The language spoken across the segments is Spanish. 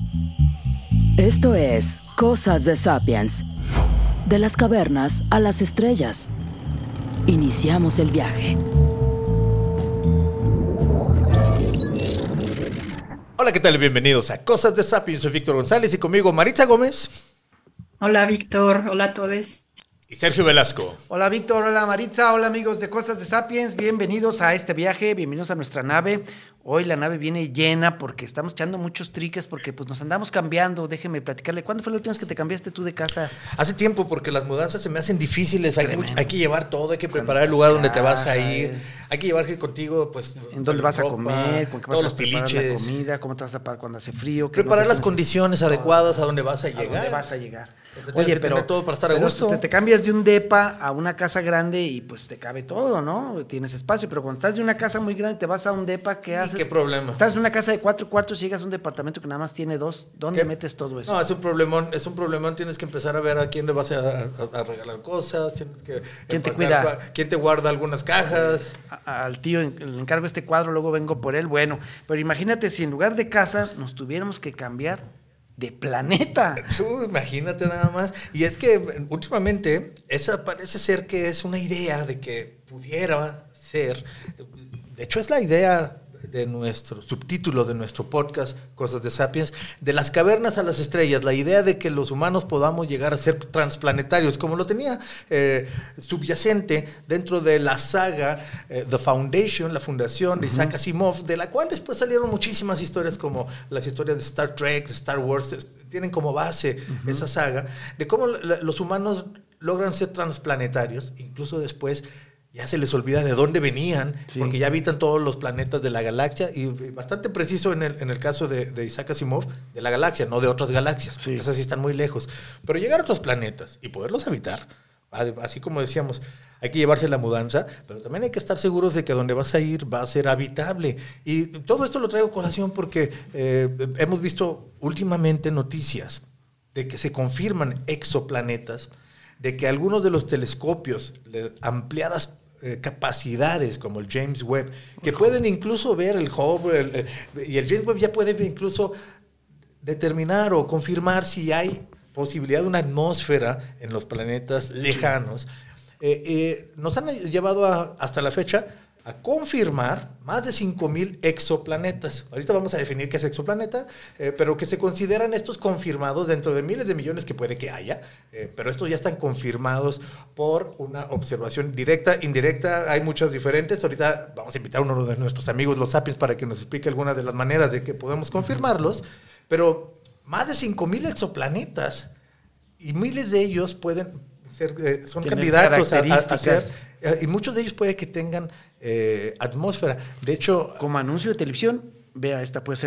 Esto es Cosas de Sapiens. De las cavernas a las estrellas. Iniciamos el viaje. Hola, ¿qué tal? Bienvenidos a Cosas de Sapiens. Soy Víctor González y conmigo Maritza Gómez. Hola Víctor, hola a todos. Y Sergio Velasco. Hola Víctor, hola Maritza, hola amigos de Cosas de Sapiens, bienvenidos a este viaje, bienvenidos a nuestra nave. Hoy la nave viene llena porque estamos echando muchos triques porque pues nos andamos cambiando. Déjeme platicarle, ¿cuándo fue la última vez que te cambiaste tú de casa? Hace tiempo, porque las mudanzas se me hacen difíciles, hay que llevar todo, hay que preparar el lugar donde te vas a ir, hay que llevar contigo, pues... ¿En dónde vas a comer? ¿Con qué vas a preparar la piliches, comida? ¿Cómo te vas a parar cuando hace frío? preparar las condiciones adecuadas a dónde vas a llegar. ¿A dónde vas a llegar? Oye, pero todo para estar a gusto. Te cambias de un depa a una casa grande y pues te cabe todo, ¿no? Tienes espacio, pero cuando estás de una casa muy grande te vas a un depa, ¿qué haces? ¿Qué problema? Estás en una casa de 4 cuartos y llegas a un departamento que nada más tiene 2. ¿Dónde metes todo eso? No, es un problemón, tienes que empezar a ver a quién le vas a regalar cosas, tienes que... ¿Quién te cuida? ¿Quién te guarda algunas cajas? Al tío le encargo este cuadro, luego vengo por él. Bueno, pero imagínate si en lugar de casa nos tuviéramos que cambiar de planeta. Imagínate nada más. Y es que últimamente esa parece ser que es una idea de que pudiera ser, de hecho es la idea de nuestro subtítulo de nuestro podcast Cosas de Sapiens, de las cavernas a las estrellas, la idea de que los humanos podamos llegar a ser transplanetarios, como lo tenía subyacente dentro de la saga The Foundation, la fundación de Isaac Asimov, de la cual después salieron muchísimas historias, como las historias de Star Trek, de Star Wars, tienen como base esa saga, de cómo los humanos logran ser transplanetarios, incluso después ya se les olvida de dónde venían, porque ya habitan todos los planetas de la galaxia, y bastante preciso en el caso de Isaac Asimov, de la galaxia, no de otras galaxias. Sí. Esas sí están muy lejos. Pero llegar a otros planetas y poderlos habitar, así como decíamos, hay que llevarse la mudanza, pero también hay que estar seguros de que donde vas a ir va a ser habitable. Y todo esto lo traigo a colación porque hemos visto últimamente noticias de que se confirman exoplanetas, de que algunos de los telescopios, ampliadas capacidades como el James Webb, que pueden incluso ver el Hubble, y el James Webb ya puede incluso determinar o confirmar si hay posibilidad de una atmósfera en los planetas lejanos. Nos han llevado hasta la fecha a confirmar más de 5,000 exoplanetas. Ahorita vamos a definir qué es exoplaneta, pero que se consideran estos confirmados dentro de miles de millones que puede que haya, pero estos ya están confirmados por una observación directa, indirecta, hay muchas diferentes. Ahorita vamos a invitar a uno de nuestros amigos, los Sapiens, para que nos explique algunas de las maneras de que podemos confirmarlos, pero más de 5,000 exoplanetas y miles de ellos pueden ser, son candidatos a ser, y muchos de ellos puede que tengan atmósfera. De hecho, como anuncio de televisión, vea, esta puede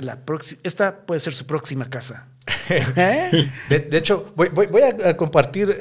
ser su próxima casa. de hecho, voy a compartir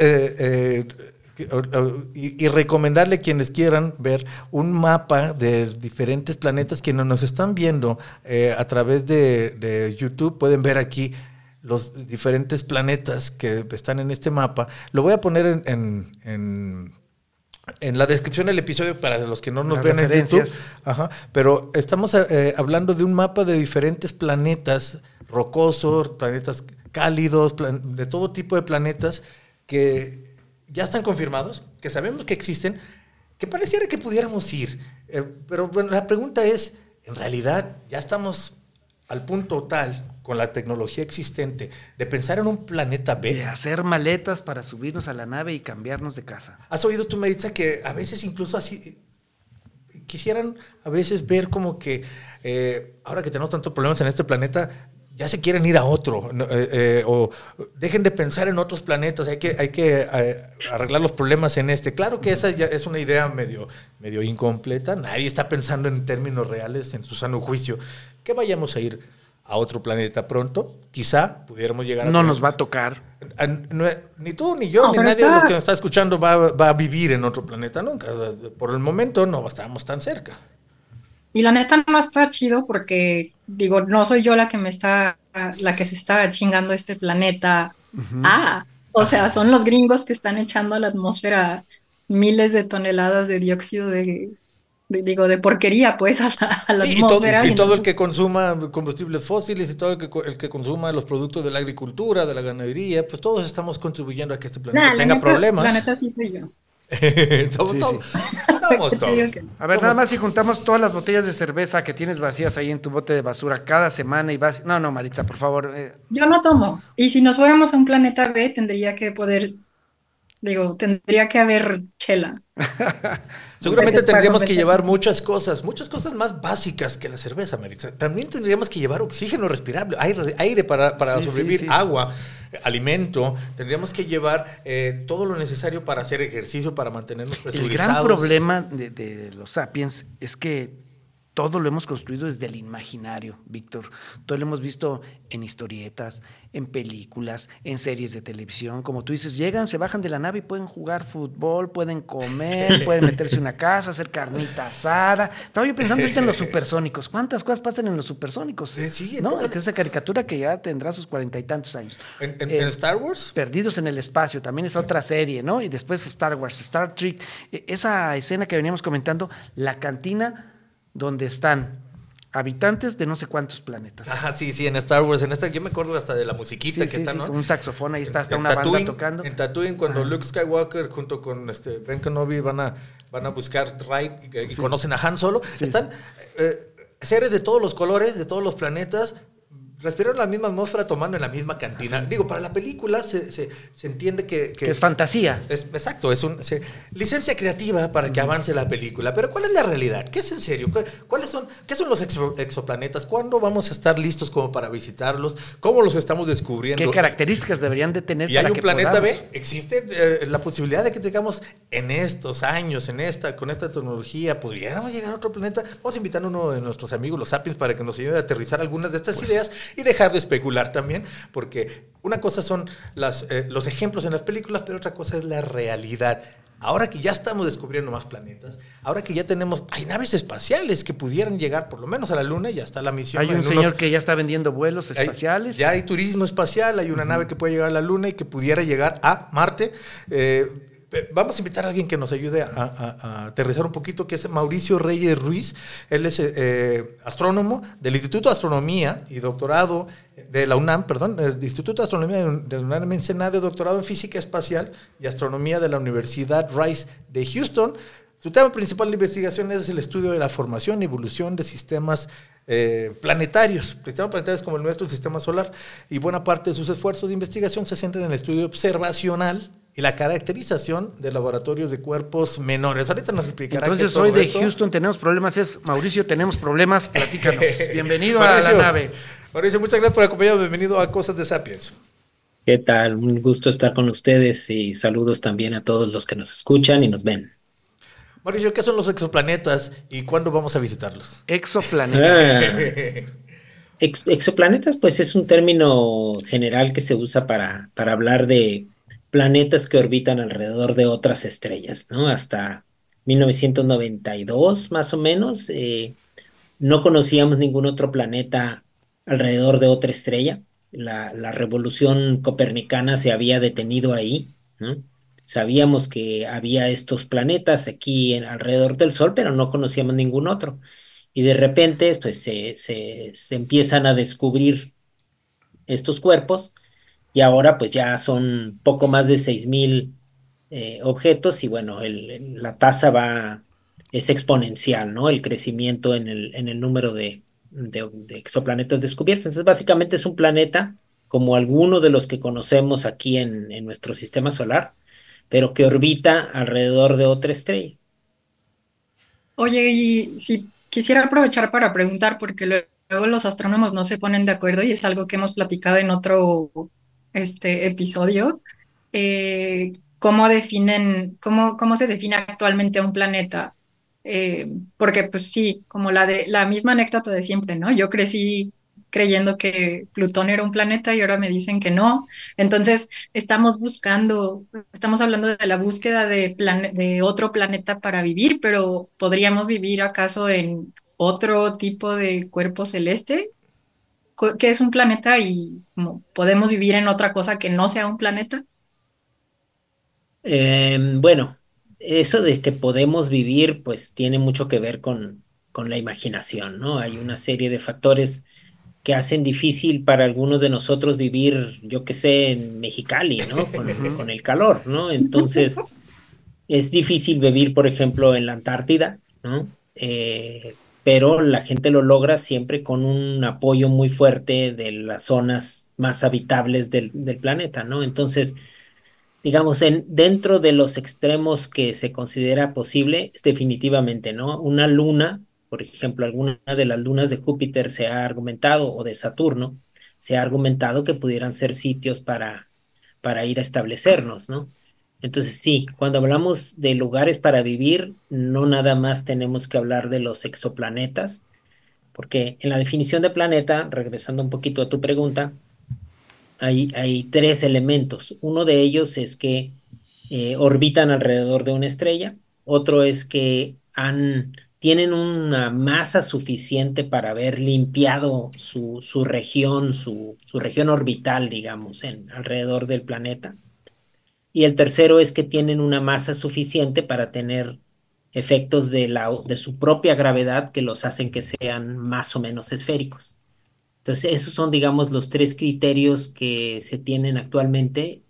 y recomendarle a quienes quieran ver un mapa de diferentes planetas. Quienes nos están viendo a través de YouTube pueden ver aquí los diferentes planetas que están en este mapa. Lo voy a poner en la descripción del episodio para los que no nos ven en YouTube. Pero estamos hablando de un mapa de diferentes planetas rocosos, planetas cálidos, de todo tipo de planetas que ya están confirmados, que sabemos que existen, que pareciera que pudiéramos ir. Pero bueno, la pregunta es, ¿en realidad ya estamos al punto tal, con la tecnología existente, de pensar en un planeta B? De hacer maletas para subirnos a la nave y cambiarnos de casa. ¿Has oído tú, Maritza, que a veces incluso así quisieran a veces ver como que ahora que tenemos tantos problemas en este planeta, ya se quieren ir a otro, o dejen de pensar en otros planetas, hay que arreglar los problemas en este? Claro que esa ya es una idea medio incompleta, nadie está pensando en términos reales, en su sano juicio, que vayamos a ir a otro planeta pronto, quizá pudiéramos llegar a... No nos va a tocar. Ni tú, ni yo, ni nadie de los que nos está escuchando va a vivir en otro planeta nunca. Por el momento no estamos tan cerca. Y la neta no está chido porque, digo, no soy yo la que se está chingando este planeta. O sea, son los gringos que están echando a la atmósfera miles de toneladas de dióxido de digo, de porquería, pues, a la Sí, y todo, atmósfera. y Y todo el entonces, que consuma combustibles fósiles y todo el que consuma los productos de la agricultura, de la ganadería, pues todos estamos contribuyendo a que este planeta nada, tenga la problemas. neta sí soy yo. Somos Sí, sí. todos. Somos Te digo todos. que no. A ver, nada Somos- más si juntamos todas las botellas de cerveza que tienes vacías ahí en tu bote de basura cada semana y vas... No, no, Maritza, por favor. Yo no tomo. Y si nos fuéramos a un planeta B, tendría que poder, digo, tendría que haber chela. Seguramente Para tendríamos que compensar. llevar muchas cosas más básicas que la cerveza, Maritza. También tendríamos que llevar oxígeno respirable, aire para Sí, sí, sobrevivir, sí. agua, alimento. Tendríamos que llevar todo lo necesario para hacer ejercicio, para mantenernos El presurizados. gran problema de los sapiens es que todo lo hemos construido desde el imaginario, Víctor. Todo lo hemos visto en historietas, en películas, en series de televisión. Como tú dices, llegan, se bajan de la nave y pueden jugar fútbol, pueden comer, pueden meterse en una casa, hacer carnita asada. Estaba yo pensando ahorita en los supersónicos. ¿Cuántas cosas pasan en los supersónicos? Sí, ¿No? todo- Esa caricatura que ya tendrá sus 40 y tantos años. En Star Wars. Perdidos en el espacio, también es otra serie, ¿no? Y después Star Wars, Star Trek. Esa escena que veníamos comentando, la cantina donde están habitantes de no sé cuántos planetas. Ajá, sí, en Star Wars. Yo me acuerdo hasta de la musiquita Sí, que sí, está, sí, ¿no? con un saxofón, ahí está hasta En una banda Tatooine, tocando. En Tatooine, cuando Luke Skywalker junto con Ben Kenobi van a buscar Ride y conocen a Han Solo, Sí, están seres de todos los colores, de todos los planetas, respiraron la misma atmósfera tomando en la misma cantina. Digo, para la película se entiende que Que es fantasía. Exacto, es licencia creativa para que avance la película. Pero ¿cuál es la realidad? ¿Qué es en serio? ¿Qué son los exoplanetas? ¿Cuándo vamos a estar listos como para visitarlos? ¿Cómo los estamos descubriendo? ¿Qué características deberían de tener ¿Y para hay un que planeta podamos? B? ¿Existe la posibilidad de que tengamos en estos años, con esta tecnología, pudiéramos llegar a otro planeta? Vamos a invitar a uno de nuestros amigos, los Sapiens, para que nos ayude a aterrizar algunas de estas ideas y dejar de especular también, porque una cosa son los ejemplos en las películas, pero otra cosa es la realidad. Ahora que ya estamos descubriendo más planetas, ahora que ya hay naves espaciales que pudieran llegar por lo menos a la Luna, ya está la misión. Hay un señor que ya está vendiendo vuelos espaciales. Ya hay turismo espacial, hay una nave que puede llegar a la Luna y que pudiera llegar a Marte. Vamos a invitar a alguien que nos ayude a aterrizar un poquito, que es Mauricio Reyes Ruiz. Él es astrónomo del Instituto de Astronomía y doctorado de la UNAM, del Instituto de Astronomía de la UNAM en Senado, doctorado en Física Espacial y Astronomía de la Universidad Rice de Houston. Su tema principal de investigación es el estudio de la formación y evolución de sistemas planetarios como el nuestro, el sistema solar, y buena parte de sus esfuerzos de investigación se centran en el estudio observacional y la caracterización de laboratorios de cuerpos menores. Ahorita nos explicará. Entonces, hoy de Houston tenemos problemas, Mauricio, tenemos problemas, platícanos. Bienvenido Mauricio, a la nave. Mauricio, muchas gracias por acompañarnos, bienvenido a Cosas de Sapiens. ¿Qué tal? Un gusto estar con ustedes y saludos también a todos los que nos escuchan y nos ven. Mauricio, ¿qué son los exoplanetas y cuándo vamos a visitarlos? Exoplanetas. Exoplanetas, pues es un término general que se usa para hablar de planetas que orbitan alrededor de otras estrellas, ¿no? Hasta 1992, más o menos, no conocíamos ningún otro planeta alrededor de otra estrella. La revolución copernicana se había detenido ahí, ¿no? Sabíamos que había estos planetas aquí alrededor del Sol, pero no conocíamos ningún otro. Y de repente, pues se empiezan a descubrir estos cuerpos y ahora pues ya son poco más de 6,000 objetos y bueno, la tasa es exponencial, ¿no? El crecimiento en el número de exoplanetas descubiertos. Entonces básicamente es un planeta como alguno de los que conocemos aquí en nuestro sistema solar, pero que orbita alrededor de otra estrella. Oye, y si quisiera aprovechar para preguntar, porque luego los astrónomos no se ponen de acuerdo y es algo que hemos platicado en otro episodio. ¿Cómo cómo se define actualmente un planeta? Porque pues sí, como la misma anécdota de siempre, ¿no? Yo crecí creyendo que Plutón era un planeta y ahora me dicen que no. Entonces, estamos hablando de la búsqueda de otro planeta para vivir, pero ¿podríamos vivir acaso en otro tipo de cuerpo celeste? ¿Qué es un planeta y cómo podemos vivir en otra cosa que no sea un planeta? Bueno, eso de que podemos vivir, pues tiene mucho que ver con la imaginación, ¿no? Hay una serie de factores que hacen difícil para algunos de nosotros vivir, yo qué sé, en Mexicali, ¿no? Con el calor, ¿no? Entonces, es difícil vivir, por ejemplo, en la Antártida, ¿no? Pero la gente lo logra siempre con un apoyo muy fuerte de las zonas más habitables del planeta, ¿no? Entonces, digamos, dentro de los extremos que se considera posible, es definitivamente, ¿no? Una luna, por ejemplo, alguna de las lunas de Júpiter se ha argumentado, o de Saturno, se ha argumentado que pudieran ser sitios para ir a establecernos, ¿no? Entonces, sí, cuando hablamos de lugares para vivir, no nada más tenemos que hablar de los exoplanetas, porque en la definición de planeta, regresando un poquito a tu pregunta, hay tres elementos. Uno de ellos es que orbitan alrededor de una estrella. Otro es que tienen una masa suficiente para haber limpiado su región, su región orbital, digamos, alrededor del planeta. Y el tercero es que tienen una masa suficiente para tener efectos de su propia gravedad que los hacen que sean más o menos esféricos. Entonces, esos son, digamos, los tres criterios que se tienen actualmente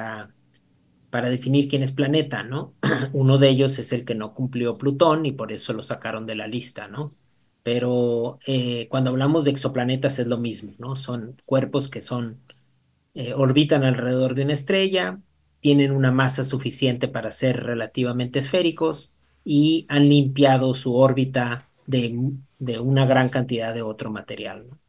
para definir quién es planeta, ¿no? Uno de ellos es el que no cumplió Plutón y por eso lo sacaron de la lista, ¿no? Pero cuando hablamos de exoplanetas es lo mismo, ¿no? Son cuerpos que orbitan alrededor de una estrella, tienen una masa suficiente para ser relativamente esféricos y han limpiado su órbita de una gran cantidad de otro material, ¿no?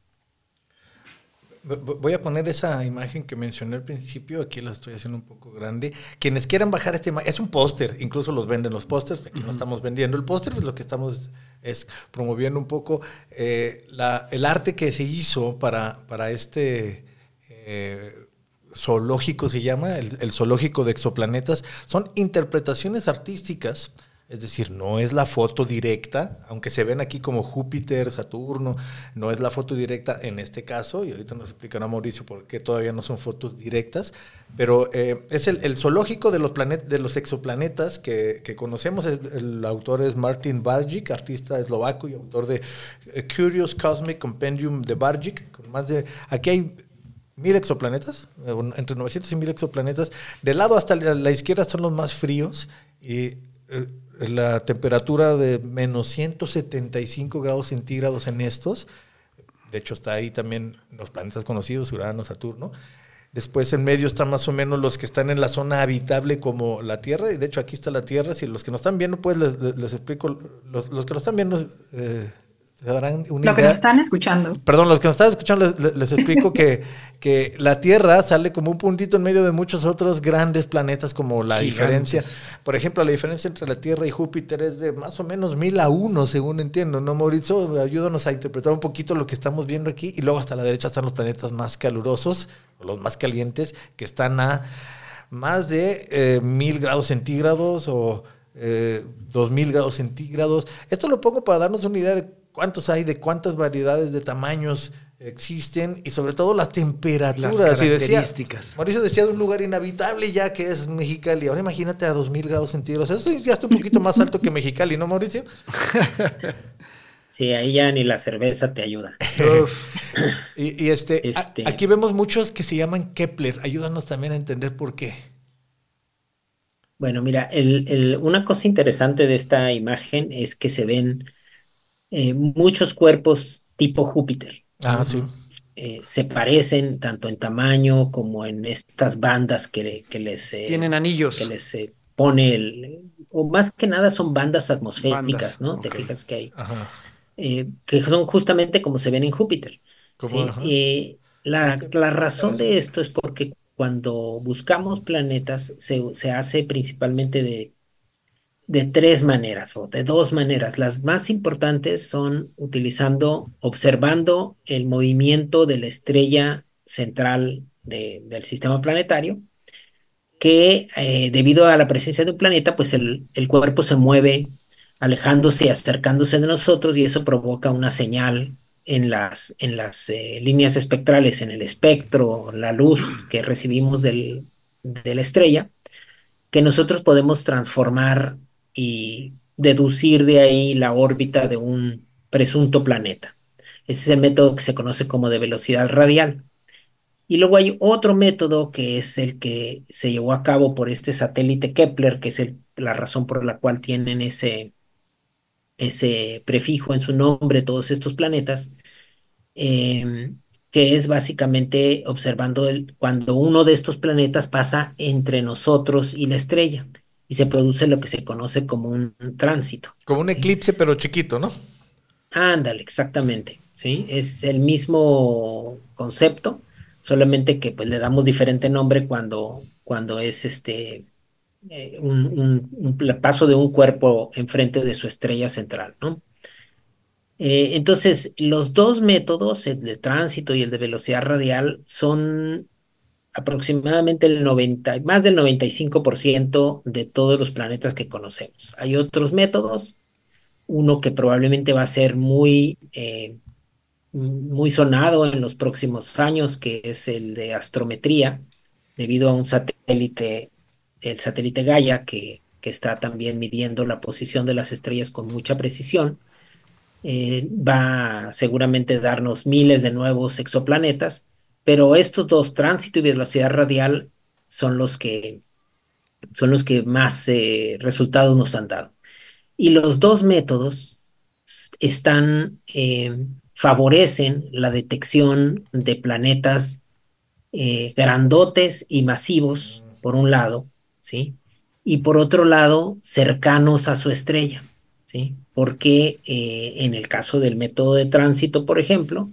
Voy a poner esa imagen que mencioné al principio, aquí la estoy haciendo un poco grande. Quienes quieran bajar esta imagen, es un póster, incluso los venden los pósters, aquí no estamos vendiendo el póster, pues lo que estamos es promoviendo un poco el arte que se hizo para este zoológico, se llama, el zoológico de exoplanetas. Son interpretaciones artísticas. Es decir, no es la foto directa, aunque se ven aquí como Júpiter, Saturno, no es la foto directa en este caso, y ahorita nos explicará Mauricio por qué todavía no son fotos directas, pero es el zoológico de los exoplanetas que conocemos. El autor es Martin Barjik, artista eslovaco y autor de Curious Cosmic Compendium de Barjik, con más de... Aquí hay 1000 exoplanetas, entre 900 y 1000 exoplanetas. Del lado hasta la izquierda son los más fríos y... la temperatura de menos 175 grados centígrados en estos. De hecho, está ahí también los planetas conocidos, Urano, Saturno. Después, en medio están más o menos los que están en la zona habitable como la Tierra. Y de hecho, aquí está la Tierra. Si los que nos están viendo, pues les explico. Los que nos están viendo se darán una idea. Lo que nos están escuchando. Perdón, los que nos están escuchando les explico que la Tierra sale como un puntito en medio de muchos otros grandes planetas, como la diferencia. Por ejemplo, la diferencia entre la Tierra y Júpiter es de más o menos 1000 a 1, según entiendo, ¿no, Mauricio? Ayúdanos a interpretar un poquito lo que estamos viendo aquí. Y luego hasta la derecha están los planetas más calurosos, o los más calientes, que están a más de 1000 grados centígrados o 2000 grados centígrados. Esto lo pongo para darnos una idea de cuántos hay, de cuántas variedades de tamaños existen y sobre todo las temperaturas. Las características. Mauricio decía de un lugar inhabitable ya que es Mexicali. Ahora imagínate a 2000 grados centígrados. Eso ya está un poquito más alto que Mexicali, ¿no, Mauricio? Sí, ahí ya ni la cerveza te ayuda. y aquí vemos muchos que se llaman Kepler. Ayúdanos también a entender por qué. Bueno, mira, una cosa interesante de esta imagen es que se ven muchos cuerpos tipo Júpiter. Ah, sí. Se parecen tanto en tamaño como en estas bandas que les... Tienen anillos. Que les pone o más que nada son bandas atmosféricas, ¿no? Okay. Te fijas que hay. Que son justamente como se ven en Júpiter. ¿Sí? La razón de esto es porque cuando buscamos planetas se hace principalmente de tres maneras o de dos maneras. Las más importantes son observando el movimiento de la estrella central del sistema planetario, que debido a la presencia de un planeta, pues el cuerpo se mueve alejándose y acercándose de nosotros y eso provoca una señal en las líneas espectrales, en el espectro, la luz que recibimos de la estrella, que nosotros podemos transformar y deducir de ahí la órbita de un presunto planeta. Ese es el método que se conoce como de velocidad radial. Y luego hay otro método que es el que se llevó a cabo por este satélite Kepler, que es la razón por la cual tienen ese prefijo en su nombre todos estos planetas, que es básicamente observando cuando uno de estos planetas pasa entre nosotros y la estrella y se produce lo que se conoce como un tránsito. Como un eclipse, pero chiquito, ¿no? Ándale, exactamente, ¿sí? Es el mismo concepto, solamente que pues le damos diferente nombre cuando es un paso de un cuerpo enfrente de su estrella central, ¿no? Entonces, los dos métodos, el de tránsito y el de velocidad radial, son aproximadamente más del 95% de todos los planetas que conocemos. Hay otros métodos, uno que probablemente va a ser muy sonado en los próximos años, que es el de astrometría, debido a un satélite, el satélite Gaia, que está también midiendo la posición de las estrellas con mucha precisión. Va a seguramente darnos miles de nuevos exoplanetas, pero estos dos, tránsito y velocidad radial, son los que más resultados nos han dado. Y los dos métodos favorecen la detección de planetas grandotes y masivos, por un lado, ¿sí? Y por otro lado, cercanos a su estrella, ¿sí? Porque en el caso del método de tránsito, por ejemplo,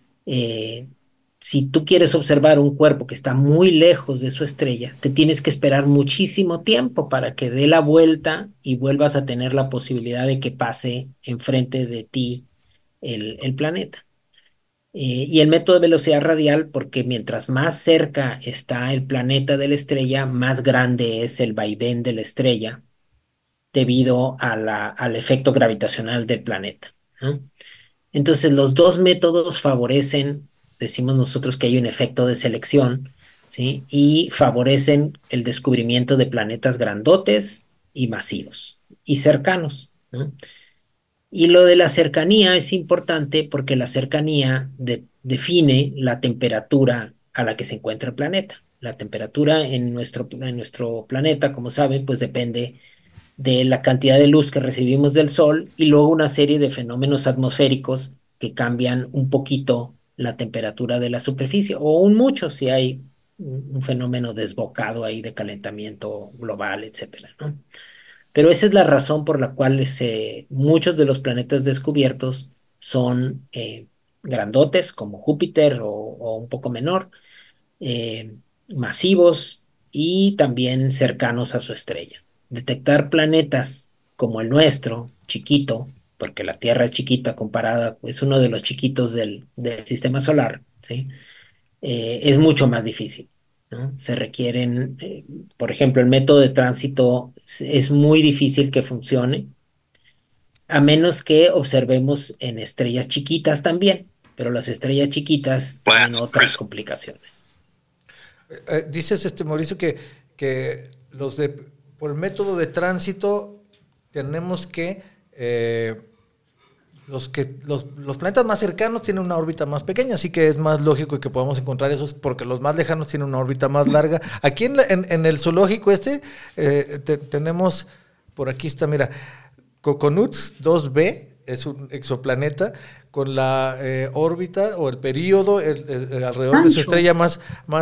eh, si tú quieres observar un cuerpo que está muy lejos de su estrella, te tienes que esperar muchísimo tiempo para que dé la vuelta y vuelvas a tener la posibilidad de que pase enfrente de ti el planeta. Y el método de velocidad radial, porque mientras más cerca está el planeta de la estrella, más grande es el vaivén de la estrella debido al efecto gravitacional del planeta, ¿no? Entonces, los dos métodos favorecen, decimos nosotros que hay un efecto de selección, ¿sí? Y favorecen el descubrimiento de planetas grandotes y masivos y cercanos, ¿no? Y lo de la cercanía es importante porque la cercanía define la temperatura a la que se encuentra el planeta. La temperatura en nuestro planeta, como saben, pues depende de la cantidad de luz que recibimos del Sol y luego una serie de fenómenos atmosféricos que cambian un poquito la temperatura de la superficie o un mucho si hay un fenómeno desbocado ahí de calentamiento global, etcétera, ¿no? Pero esa es la razón por la cual muchos de los planetas descubiertos son grandotes, como Júpiter o un poco menor, eh, masivos y también cercanos a su estrella. Detectar planetas como el nuestro, chiquito, porque la Tierra es chiquita comparada, es uno de los chiquitos del sistema solar, ¿sí? Es mucho más difícil, ¿no? Se requieren, por ejemplo, el método de tránsito es muy difícil que funcione, a menos que observemos en estrellas chiquitas también, pero las estrellas chiquitas tienen otras complicaciones. Dices, Mauricio, que por el método de tránsito tenemos los planetas más cercanos tienen una órbita más pequeña, así que es más lógico que podamos encontrar esos, porque los más lejanos tienen una órbita más larga. Aquí en el zoológico tenemos, por aquí está, mira, Coconuts 2b, es un exoplaneta con la órbita o el período alrededor de su estrella más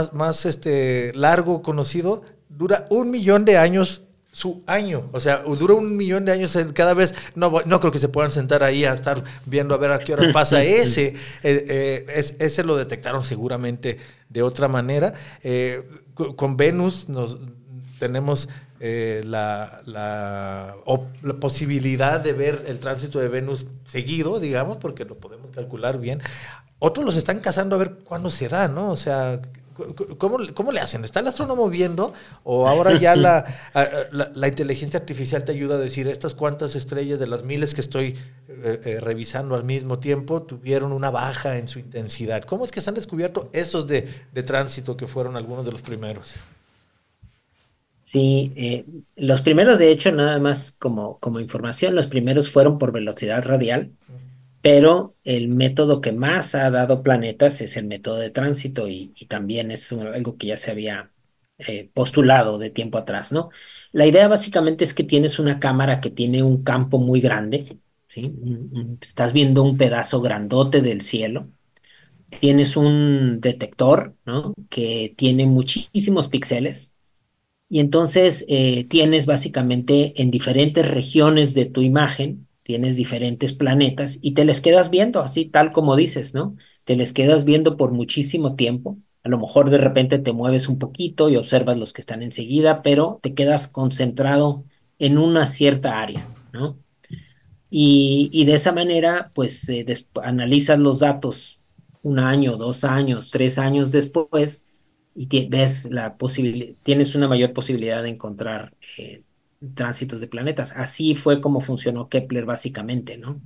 largo conocido, dura 1 millón de años su año, o sea, dura 1 millón de años cada vez. No creo que se puedan sentar ahí a estar viendo a ver a qué horas pasa ese. Ese lo detectaron seguramente de otra manera. Con Venus tenemos la posibilidad de ver el tránsito de Venus seguido, digamos, porque lo podemos calcular bien. Otros los están cazando a ver cuándo se da, ¿no? O sea, ¿cómo le hacen? ¿Está el astrónomo viendo? ¿O ahora ya la inteligencia artificial te ayuda a decir estas cuantas estrellas de las miles que estoy revisando al mismo tiempo tuvieron una baja en su intensidad? ¿Cómo es que se han descubierto esos de tránsito que fueron algunos de los primeros? Sí, los primeros, de hecho, nada más como información, los primeros fueron por velocidad radial, pero el método que más ha dado planetas es el método de tránsito y también es algo que ya se había postulado de tiempo atrás, ¿no? La idea básicamente es que tienes una cámara que tiene un campo muy grande, ¿sí? Estás viendo un pedazo grandote del cielo. Tienes un detector, ¿no? Que tiene muchísimos píxeles y entonces tienes básicamente en diferentes regiones de tu imagen, tienes diferentes planetas y te les quedas viendo, así tal como dices, ¿no? Te les quedas viendo por muchísimo tiempo. A lo mejor de repente te mueves un poquito y observas los que están enseguida, pero te quedas concentrado en una cierta área, ¿no? Y de esa manera, pues analizas los datos un año, 2 años, 3 años después y ves la posibilidad, tienes una mayor posibilidad de encontrar tránsitos de planetas. Así fue como funcionó Kepler básicamente, ¿no?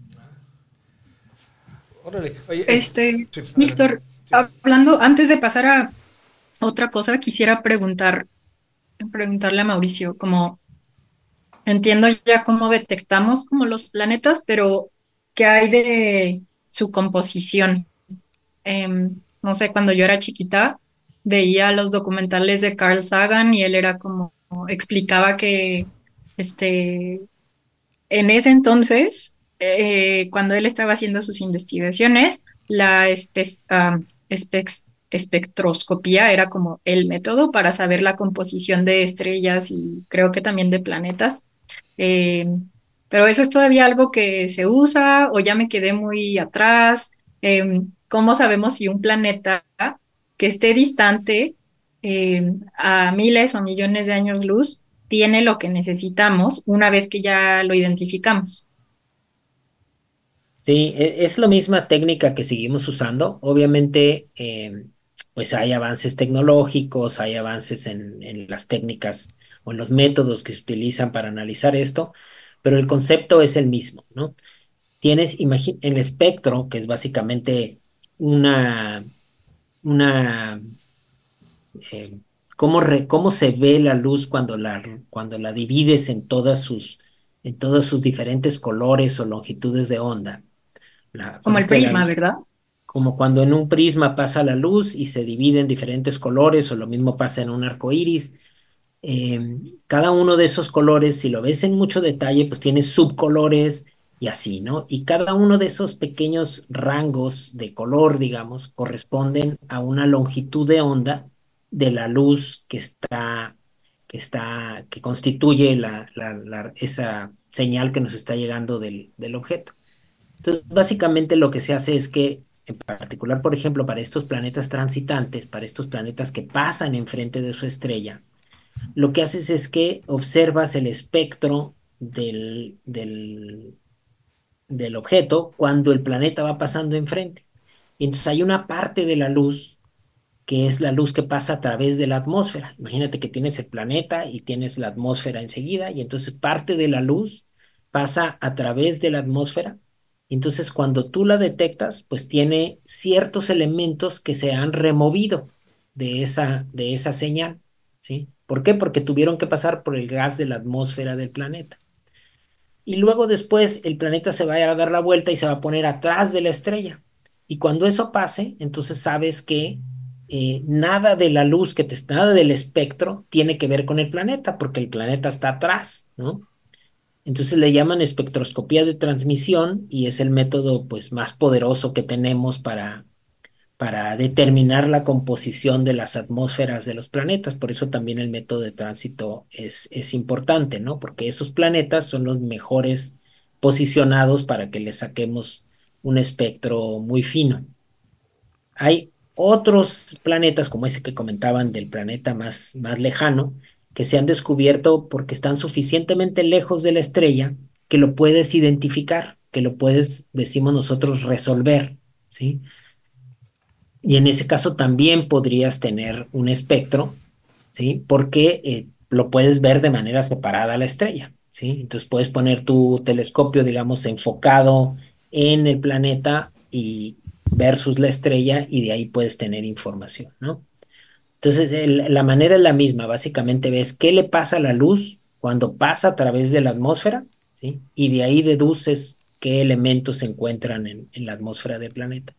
Órale. Oye, sí, adelante. Víctor, Sí. hablando, antes de pasar a otra cosa, quisiera preguntarle a Mauricio, como entiendo ya cómo detectamos como los planetas, pero ¿qué hay de su composición? No sé, cuando yo era chiquita, veía los documentales de Carl Sagan y él era como, explicaba que este, en ese entonces, cuando él estaba haciendo sus investigaciones, la espectroscopía era como el método para saber la composición de estrellas y creo que también de planetas. Eh, pero eso es todavía algo que se usa o ya me quedé muy atrás. ¿Cómo sabemos si un planeta que esté distante a miles o millones de años luz tiene lo que necesitamos una vez que ya lo identificamos? Sí, es la misma técnica que seguimos usando. Obviamente, pues hay avances tecnológicos, hay avances en las técnicas o en los métodos que se utilizan para analizar esto, pero el concepto es el mismo, ¿no? Tienes el espectro, que es básicamente una, una eh, cómo se ve la luz cuando la divides en todos sus diferentes colores o longitudes de onda. Como el Conoces que prisma, ¿verdad? como cuando en un prisma pasa la luz y se divide en diferentes colores, o lo mismo pasa en un arco iris. Cada uno de esos colores, si lo ves en mucho detalle, pues tiene subcolores y así, ¿no? Y cada uno de esos pequeños rangos de color, digamos, corresponden a una longitud de onda de la luz que constituye esa señal que nos está llegando del objeto. Entonces, básicamente lo que se hace es que, en particular, por ejemplo, para estos planetas transitantes, para estos planetas que pasan enfrente de su estrella, lo que haces es que observas el espectro del objeto cuando el planeta va pasando enfrente. Y entonces hay una parte de la luz que es la luz que pasa a través de la atmósfera. Imagínate que tienes el planeta y tienes la atmósfera enseguida, y entonces parte de la luz pasa a través de la atmósfera. Entonces, cuando tú la detectas, pues tiene ciertos elementos que se han removido de esa señal, ¿sí? ¿Por qué? Porque tuvieron que pasar por el gas de la atmósfera del planeta. Y luego después el planeta se va a dar la vuelta y se va a poner atrás de la estrella. Y cuando eso pase, entonces sabes que nada de la luz nada del espectro tiene que ver con el planeta, porque el planeta está atrás, ¿no? Entonces le llaman espectroscopía de transmisión y es el método pues más poderoso que tenemos para determinar la composición de las atmósferas de los planetas. Por eso también el método de tránsito es importante, ¿no? Porque esos planetas son los mejores posicionados para que le saquemos un espectro muy fino. Hay otros planetas, como ese que comentaban del planeta más lejano, que se han descubierto porque están suficientemente lejos de la estrella que lo puedes identificar, que lo puedes, decimos nosotros, resolver, ¿sí? Y en ese caso también podrías tener un espectro, ¿sí? Porque lo puedes ver de manera separada a la estrella, ¿sí? Entonces puedes poner tu telescopio, digamos, enfocado en el planeta y versus la estrella y de ahí puedes tener información, ¿no? Entonces, la manera es la misma. Básicamente ves qué le pasa a la luz cuando pasa a través de la atmósfera, ¿sí? Y de ahí deduces qué elementos se encuentran en la atmósfera del planeta.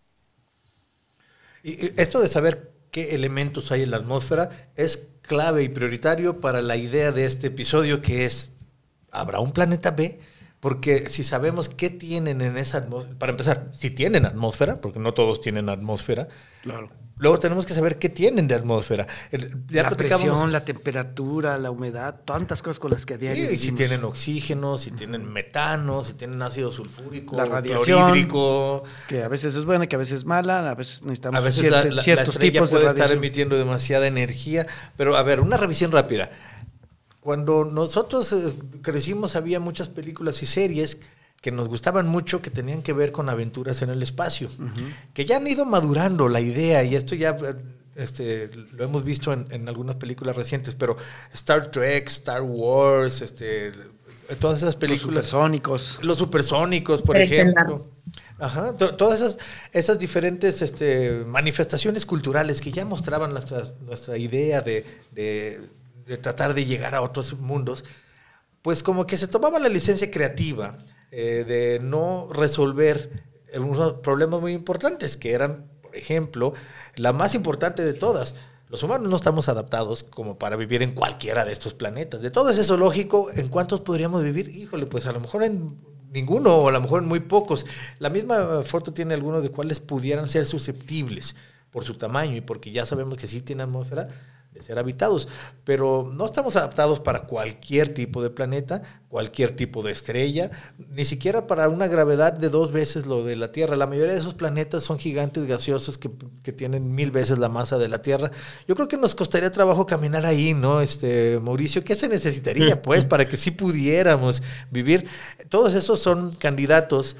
Y esto de saber qué elementos hay en la atmósfera es clave y prioritario para la idea de este episodio, que es, ¿habrá un planeta B? Porque si sabemos qué tienen en esa atmósfera, para empezar, si tienen atmósfera, porque no todos tienen atmósfera, Claro. luego tenemos que saber qué tienen de atmósfera. Ya La platicamos- presión, la temperatura, la humedad, tantas cosas con las que a diario Sí, y si vivimos. tienen oxígeno, si tienen metano, si tienen ácido sulfúrico, La radiación, clorhídrico. que a veces es buena, que a veces es mala, a veces necesitamos A veces ciertos estrella tipos de puede estar radiación. emitiendo demasiada energía. Pero a ver, una revisión rápida. Cuando nosotros crecimos había muchas películas y series que nos gustaban mucho, que tenían que ver con aventuras en el espacio, que ya han ido madurando la idea, y esto ya lo hemos visto en algunas películas recientes, pero Star Trek, Star Wars, todas esas Los películas. supersónicos. Los supersónicos, por Interestelar. ejemplo. Ajá, todas esas diferentes manifestaciones culturales que ya mostraban nuestra idea de tratar de llegar a otros mundos, pues como que se tomaba la licencia creativa de no resolver unos problemas muy importantes, que eran, por ejemplo, la más importante de todas. Los humanos no estamos adaptados como para vivir en cualquiera de estos planetas. De todo ese zoológico, ¿en cuántos podríamos vivir? Híjole, pues a lo mejor en ninguno, o a lo mejor en muy pocos. La misma foto tiene algunos de cuáles pudieran ser susceptibles por su tamaño y porque ya sabemos que sí tienen atmósfera de ser habitados, pero no estamos adaptados para cualquier tipo de planeta, cualquier tipo de estrella, ni siquiera para una gravedad de 2 veces lo de la Tierra. La mayoría de esos planetas son gigantes gaseosos que tienen 1000 veces la masa de la Tierra. Yo creo que nos costaría trabajo caminar ahí, ¿no, Mauricio? ¿Qué se necesitaría, pues, para que sí pudiéramos vivir? Todos esos son candidatos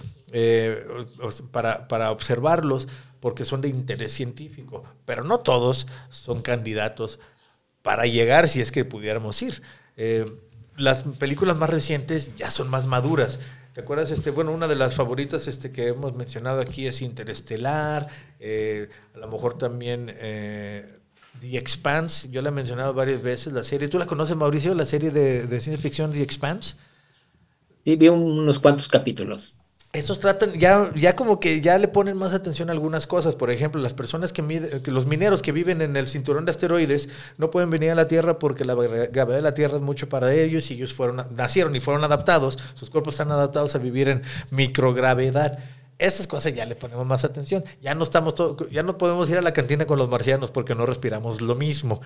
para observarlos, porque son de interés científico, pero no todos son candidatos para llegar si es que pudiéramos ir. Las películas más recientes ya son más maduras. ¿Te acuerdas? Una de las favoritas que hemos mencionado aquí es Interestelar, a lo mejor también The Expanse. Yo la he mencionado varias veces, la serie. ¿Tú la conoces, Mauricio, la serie de ciencia ficción The Expanse? Sí, vi unos cuantos capítulos. Esos tratan, ya como que ya le ponen más atención a algunas cosas. Por ejemplo, las personas que los mineros que viven en el cinturón de asteroides no pueden venir a la Tierra porque la gravedad de la Tierra es mucho para ellos, y ellos nacieron y fueron adaptados, sus cuerpos están adaptados a vivir en microgravedad. Esas cosas ya le ponemos más atención. Ya no podemos ir a la cantina con los marcianos porque no respiramos lo mismo.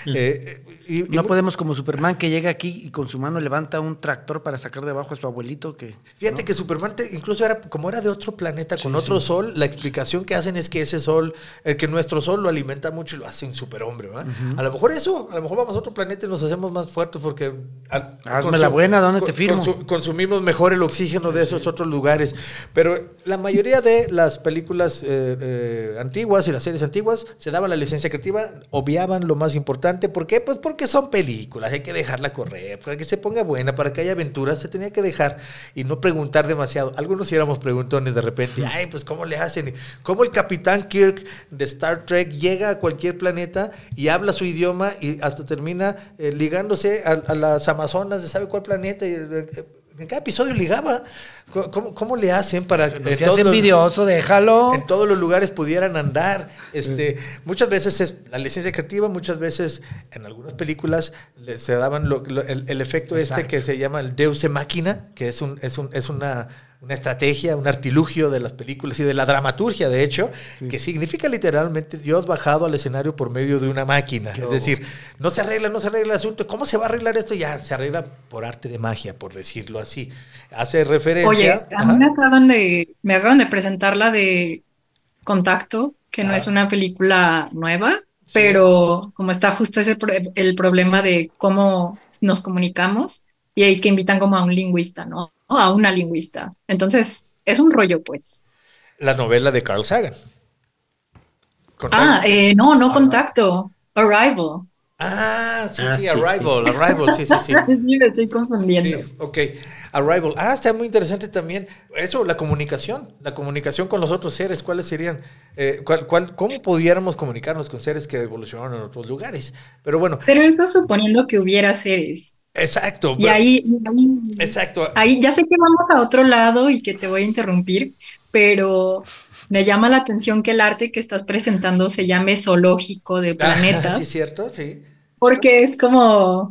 No podemos, como Superman, que llega aquí y con su mano levanta un tractor para sacar de abajo a su abuelito. Fíjate que Superman incluso era de otro planeta, con otro sol. La explicación que hacen es que ese sol, que nuestro sol lo alimenta mucho y lo hace un superhombre, ¿verdad? A lo mejor vamos a otro planeta y nos hacemos más fuertes porque hazme la buena, ¿dónde te firmo? Consumimos mejor el oxígeno de esos otros lugares. Pero la mayoría de las películas antiguas y las series antiguas se daban la licencia creativa, obviaban lo más importante. ¿Por qué? Pues porque son películas, hay que dejarla correr, para que se ponga buena, para que haya aventuras, se tenía que dejar y no preguntar demasiado. Algunos sí éramos preguntones de repente, ay, pues ¿cómo le hacen? ¿Cómo el Capitán Kirk de Star Trek llega a cualquier planeta y habla su idioma y hasta termina ligándose a las amazonas de sabe cuál planeta? En cada episodio ligaba. ¿Cómo le hacen para que no seas envidioso, déjalo? En todos los lugares pudieran andar. Muchas veces es la licencia creativa, muchas veces en algunas películas se daban el efecto que se llama el Deus Ex Machina, que es una estrategia, un artilugio de las películas y de la dramaturgia, de hecho, que significa literalmente Dios bajado al escenario por medio de una máquina. Es decir, no se arregla el asunto. ¿Cómo se va a arreglar esto? Ya se arregla por arte de magia, por decirlo así. Hace referencia... Oye, a mí me acaban de presentar la de Contacto, que no es una película nueva, pero como está justo el problema de cómo nos comunicamos, y ahí que invitan como a un lingüista, ¿no? O a una lingüista. Entonces, es un rollo, pues. La novela de Carl Sagan. No Contacto. Arrival. Sí, Arrival, sí. Sí, me estoy confundiendo. Sí, ok. Arrival. Ah, está muy interesante también. Eso, la comunicación con los otros seres. ¿Cuáles serían? ¿Cómo pudiéramos comunicarnos con seres que evolucionaron en otros lugares? Pero bueno, Pero eso suponiendo que hubiera seres. exacto. Y Exacto. ahí ya sé que vamos a otro lado y que te voy a interrumpir, pero me llama la atención que el arte que estás presentando se llame zoológico de Sí, planetas, cierto, sí. porque es como,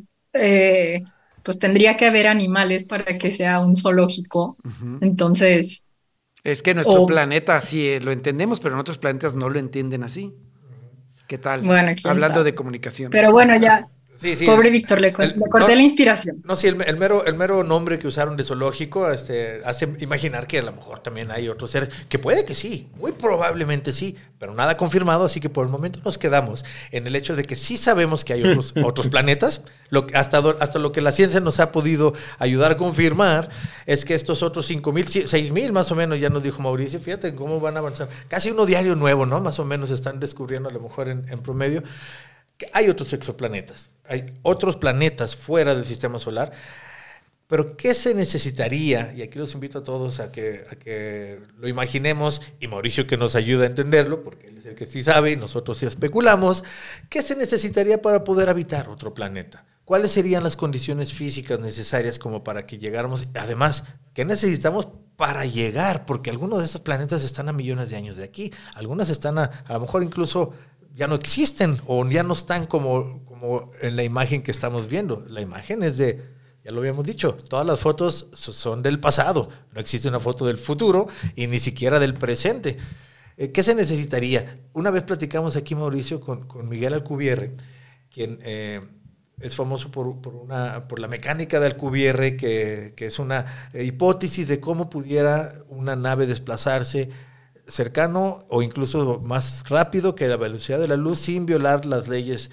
pues tendría que haber animales para que sea un zoológico. Entonces, Es que nuestro o planeta sí lo entendemos, pero en otros planetas no lo entienden así. ¿Qué tal? bueno, quién Hablando sabe. de comunicación. Pero bueno, ya, Sí, sí. pobre Víctor, le No, corté la inspiración. no, sí, el mero nombre que usaron de zoológico hace imaginar que a lo mejor también hay otros seres, que puede que sí, muy probablemente sí, pero nada confirmado, así que por el momento nos quedamos en el hecho de que sí sabemos que hay otros planetas. Hasta lo que la ciencia nos ha podido ayudar a confirmar es que estos otros 5,000, 6,000 más o menos, ya nos dijo Mauricio, fíjate cómo van a avanzar. Casi uno diario nuevo, ¿no? Más o menos están descubriendo a lo mejor en promedio. Que hay otros exoplanetas, hay otros planetas fuera del sistema solar, pero ¿qué se necesitaría? Y aquí los invito a todos a que lo imaginemos, y Mauricio que nos ayuda a entenderlo, porque él es el que sí sabe y nosotros sí especulamos. ¿Qué se necesitaría para poder habitar otro planeta? ¿Cuáles serían las condiciones físicas necesarias como para que llegáramos? Además, ¿qué necesitamos para llegar? Porque algunos de estos planetas están a millones de años de aquí, algunos están a lo mejor incluso ya no existen o ya no están como en la imagen que estamos viendo. La imagen es ya lo habíamos dicho, todas las fotos son del pasado, no existe una foto del futuro y ni siquiera del presente. ¿Qué se necesitaría? Una vez platicamos aquí, Mauricio, con Miguel Alcubierre, quien es famoso por la mecánica de Alcubierre, que es una hipótesis de cómo pudiera una nave desplazarse cercano o incluso más rápido que la velocidad de la luz sin violar las leyes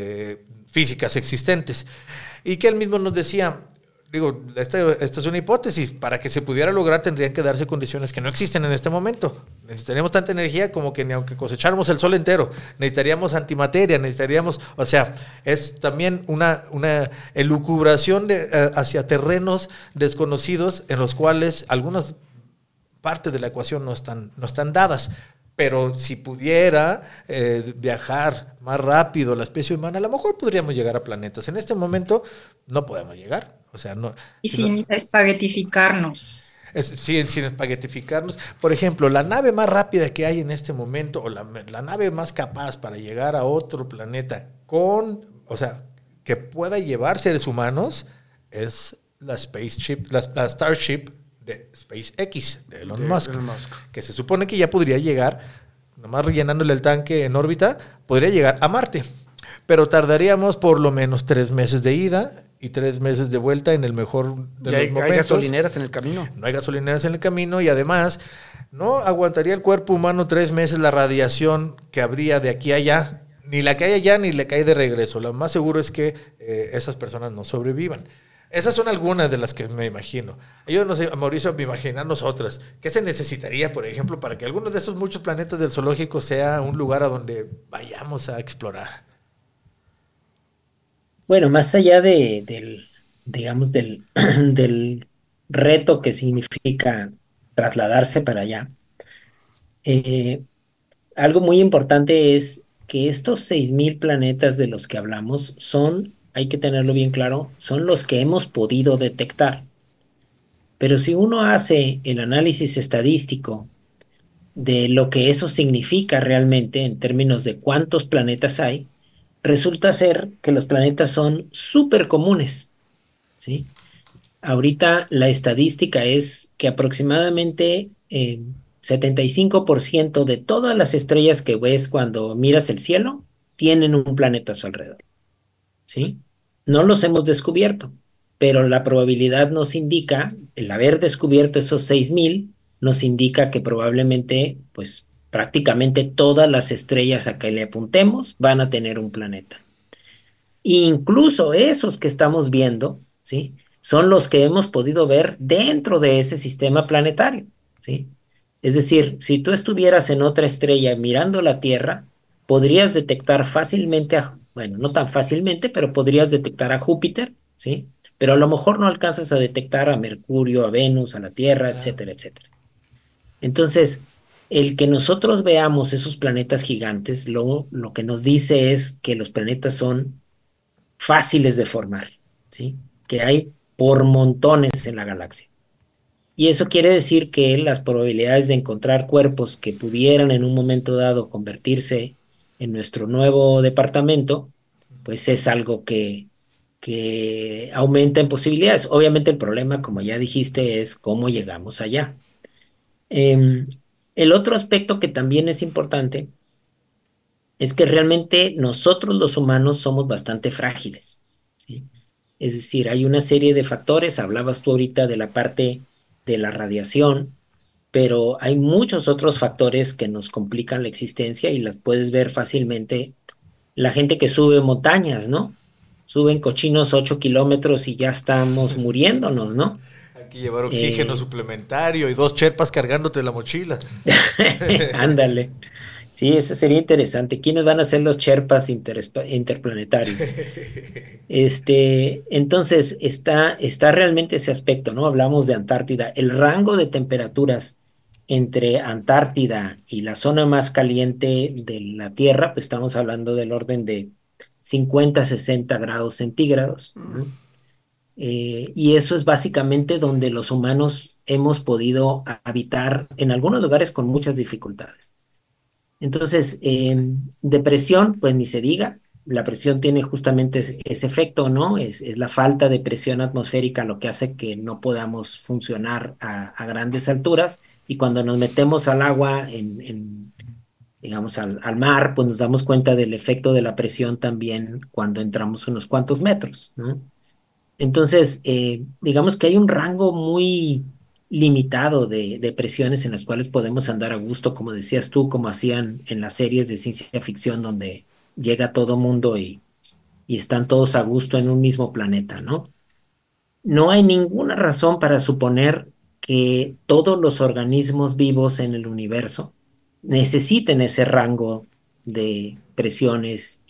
físicas existentes. Y que él mismo nos decía, digo, esta es una hipótesis, para que se pudiera lograr tendrían que darse condiciones que no existen en este momento. Necesitaríamos tanta energía como que ni aunque cosecháramos el sol entero, necesitaríamos antimateria, o sea, es también una elucubración hacia terrenos desconocidos en los cuales algunas parte de la ecuación no están dadas, pero si pudiera viajar más rápido la especie humana, a lo mejor podríamos llegar a planetas. En este momento no podemos llegar, o sea, no. Y sin espaguetificarnos. Sin espaguetificarnos. Por ejemplo, la nave más rápida que hay en este momento, o la nave más capaz para llegar a otro planeta que pueda llevar seres humanos, es la Starship de SpaceX, de Elon Musk, que se supone que ya podría llegar, nomás rellenándole el tanque en órbita, podría llegar a Marte, pero tardaríamos por lo menos 3 meses de ida y 3 meses de vuelta en el mejor de los momentos. ¿Hay gasolineras en el camino? No hay gasolineras en el camino y además no aguantaría el cuerpo humano 3 meses la radiación que habría de aquí a allá, ni la que hay allá ni la que hay de regreso. Lo más seguro es que esas personas no sobrevivan. Esas son algunas de las que me imagino. Yo no sé, Mauricio, me imaginarnos otras. ¿Qué se necesitaría, por ejemplo, para que algunos de esos muchos planetas del zoológico sea un lugar a donde vayamos a explorar? Bueno, más allá digamos, del reto que significa trasladarse para allá, algo muy importante es que estos 6,000 planetas de los que hablamos hay que tenerlo bien claro, son los que hemos podido detectar. Pero si uno hace el análisis estadístico de lo que eso significa realmente en términos de cuántos planetas hay, resulta ser que los planetas son súper comunes, ¿sí? Ahorita la estadística es que aproximadamente 75% de todas las estrellas que ves cuando miras el cielo tienen un planeta a su alrededor, ¿sí? No los hemos descubierto, pero la probabilidad nos indica, el haber descubierto esos 6,000, nos indica que probablemente, pues prácticamente todas las estrellas a que le apuntemos van a tener un planeta. Incluso esos que estamos viendo, ¿sí? Son los que hemos podido ver dentro de ese sistema planetario, ¿sí? Es decir, si tú estuvieras en otra estrella mirando la Tierra, podrías detectar fácilmente, bueno, no tan fácilmente, pero podrías detectar a Júpiter, ¿sí? pero a lo mejor no alcanzas a detectar a Mercurio, a Venus, a la Tierra, Claro. etcétera, etcétera. Entonces, el que nosotros veamos esos planetas gigantes, lo que nos dice es que los planetas son fáciles de formar, ¿sí? Que hay por montones en la galaxia. Y eso quiere decir que las probabilidades de encontrar cuerpos que pudieran en un momento dado convertirse en nuestro nuevo departamento, pues es algo que aumenta en posibilidades. Obviamente el problema, como ya dijiste, es cómo llegamos allá. Em, el otro aspecto que también es importante es que realmente nosotros los humanos somos bastante frágiles, ¿sí? Es decir, hay una serie de factores, hablabas tú ahorita de la parte de la radiación, pero hay muchos otros factores que nos complican la existencia y las puedes ver fácilmente. La gente que sube montañas, ¿no? Suben cochinos 8 kilómetros y ya estamos muriéndonos, ¿no? Hay que llevar oxígeno Eh, suplementario y 2 cherpas cargándote la mochila. ándale. Sí, eso sería interesante. ¿Quiénes van a ser los Sherpas interplanetarios? Entonces, está realmente ese aspecto, ¿no? Hablamos de Antártida. El rango de temperaturas entre Antártida y la zona más caliente de la Tierra, pues estamos hablando del orden de 50, 60 grados centígrados, ¿no? Y eso es básicamente donde los humanos hemos podido habitar en algunos lugares con muchas dificultades. Entonces, depresión, pues ni se diga. La presión tiene justamente ese efecto, ¿no? Es la falta de presión atmosférica lo que hace que no podamos funcionar a grandes alturas. Y cuando nos metemos al agua, digamos, al mar, pues nos damos cuenta del efecto de la presión también cuando entramos unos cuantos metros, ¿no? Entonces, digamos que hay un rango muy limitado de presiones en las cuales podemos andar a gusto, como decías tú, como hacían en las series de ciencia ficción donde llega todo mundo y están todos a gusto en un mismo planeta, ¿no? No hay ninguna razón para suponer que todos los organismos vivos en el universo necesiten ese rango de presiones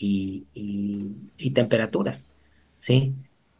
y temperaturas, ¿sí?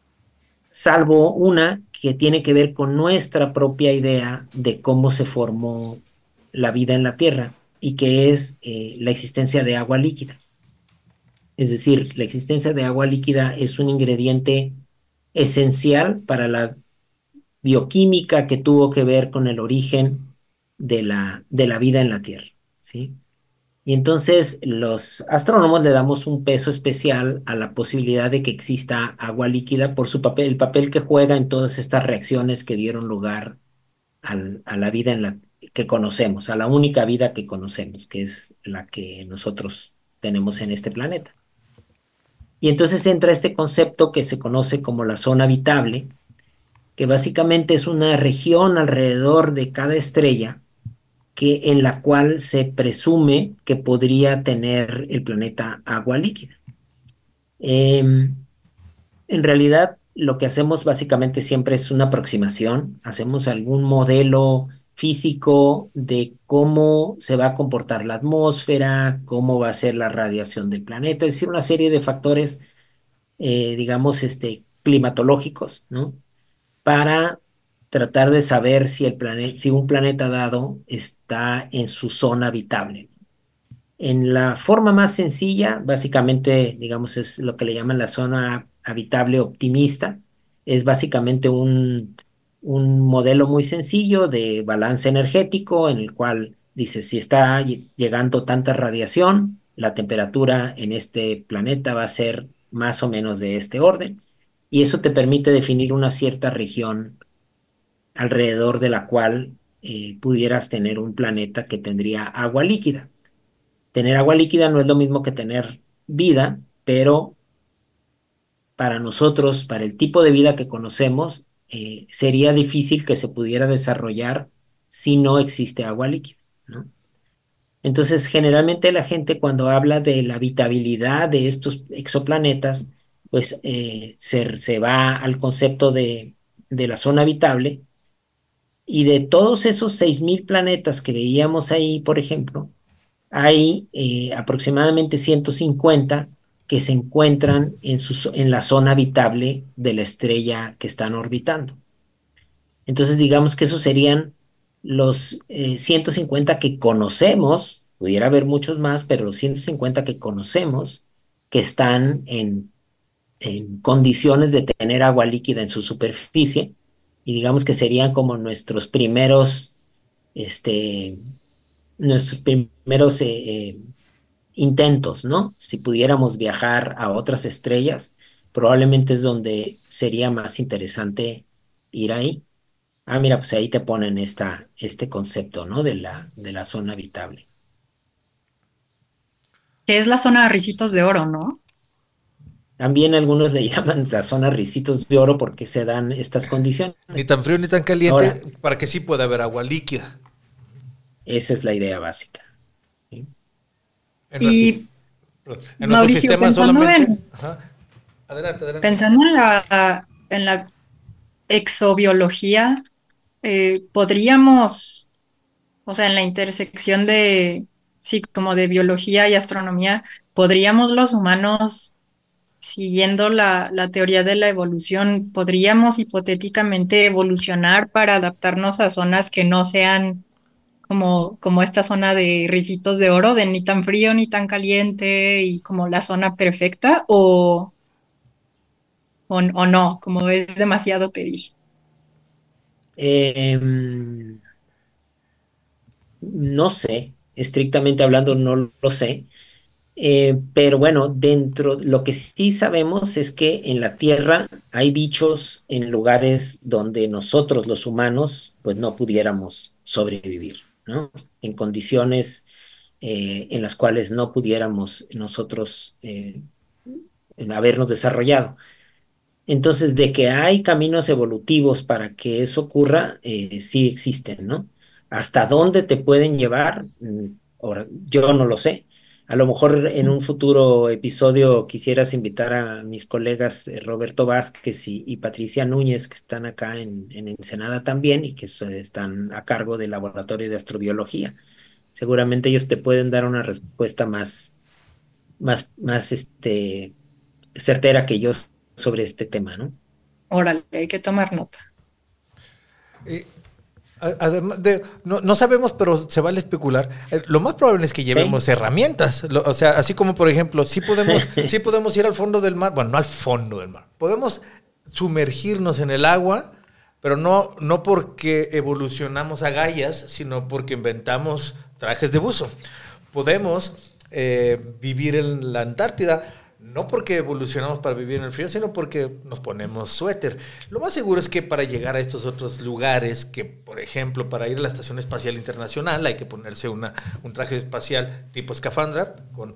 Salvo una que tiene que ver con nuestra propia idea de cómo se formó la vida en la Tierra y que es la existencia de agua líquida. Es decir, la existencia de agua líquida es un ingrediente esencial para la bioquímica que tuvo que ver con el origen de la vida en la Tierra, ¿sí? Y entonces los astrónomos le damos un peso especial a la posibilidad de que exista agua líquida por su papel, el papel que juega en todas estas reacciones que dieron lugar a la vida que conocemos, a la única vida que conocemos, que es la que nosotros tenemos en este planeta. Y entonces entra este concepto que se conoce como la zona habitable, que básicamente es una región alrededor de cada estrella en la cual se presume que podría tener el planeta agua líquida. En realidad, lo que hacemos básicamente siempre es una aproximación, hacemos algún modelo físico de cómo se va a comportar la atmósfera, cómo va a ser la radiación del planeta, es decir, una serie de factores, digamos, climatológicos, ¿no? Para tratar de saber si un planeta dado está en su zona habitable. En la forma más sencilla, básicamente, digamos, es lo que le llaman la zona habitable optimista. Es básicamente un modelo muy sencillo de balance energético en el cual dice, si está llegando tanta radiación, la temperatura en este planeta va a ser más o menos de este orden. Y eso te permite definir una cierta región alrededor de la cual pudieras tener un planeta que tendría agua líquida. Tener agua líquida no es lo mismo que tener vida, pero para nosotros, para el tipo de vida que conocemos, sería difícil que se pudiera desarrollar si no existe agua líquida, ¿no? Entonces, generalmente la gente cuando habla de la habitabilidad de estos exoplanetas, pues se va al concepto de la zona habitable y de todos esos 6.000 planetas que veíamos ahí, por ejemplo, hay aproximadamente 150 que se encuentran en la zona habitable de la estrella que están orbitando. Entonces, digamos que esos serían los 150 que conocemos, pudiera haber muchos más, pero los 150 que conocemos que están en condiciones de tener agua líquida en su superficie, y digamos que serían como este, nuestros primeros intentos, ¿no? Si pudiéramos viajar a otras estrellas, probablemente es donde sería más interesante ir ahí. Ah, mira, pues ahí te ponen este concepto, ¿no? De la zona habitable. Que es la zona de Ricitos de Oro, ¿no? También algunos le llaman la zona Ricitos de Oro porque se dan estas condiciones. Ni tan frío ni tan caliente, Ahora, para que sí pueda haber agua líquida. esa es la idea básica. ¿Sí? En Y nuestro Mauricio, sistema pensando solamente. en, Ajá. Adelante, adelante. pensando en la exobiología, podríamos, o sea, en la intersección de, sí, como de biología y astronomía, podríamos los humanos, siguiendo la teoría de la evolución, podríamos hipotéticamente evolucionar para adaptarnos a zonas que no sean como esta zona de Ricitos de Oro, de ni tan frío ni tan caliente y como la zona perfecta, o no, como es demasiado pedir. Em, no sé, estrictamente hablando no lo sé. Pero bueno, lo que sí sabemos es que en la Tierra hay bichos en lugares donde nosotros, los humanos, pues no pudiéramos sobrevivir, ¿no? En condiciones en las cuales no pudiéramos nosotros en habernos desarrollado. Entonces, de que hay caminos evolutivos para que eso ocurra, sí existen, ¿no? ¿Hasta dónde te pueden llevar? Ahora, yo no lo sé. A lo mejor en un futuro episodio quisieras invitar a mis colegas Roberto Vázquez y Patricia Núñez, que están acá en Ensenada también y que están a cargo del Laboratorio de Astrobiología. Seguramente ellos te pueden dar una respuesta más certera que yo sobre este tema, ¿no? Órale, hay que tomar nota. Eh, Además de, no sabemos, pero se vale especular. Lo más probable es que llevemos herramientas. O sea, así como, por ejemplo, sí podemos ir al fondo del mar. Bueno, no al fondo del mar. Podemos sumergirnos en el agua, pero no porque evolucionamos agallas, sino porque inventamos trajes de buzo. Podemos vivir en la Antártida, no porque evolucionamos para vivir en el frío, sino porque nos ponemos suéter. Lo más seguro es que para llegar a estos otros lugares, que por ejemplo, para ir a la Estación Espacial Internacional hay que ponerse un traje espacial tipo escafandra,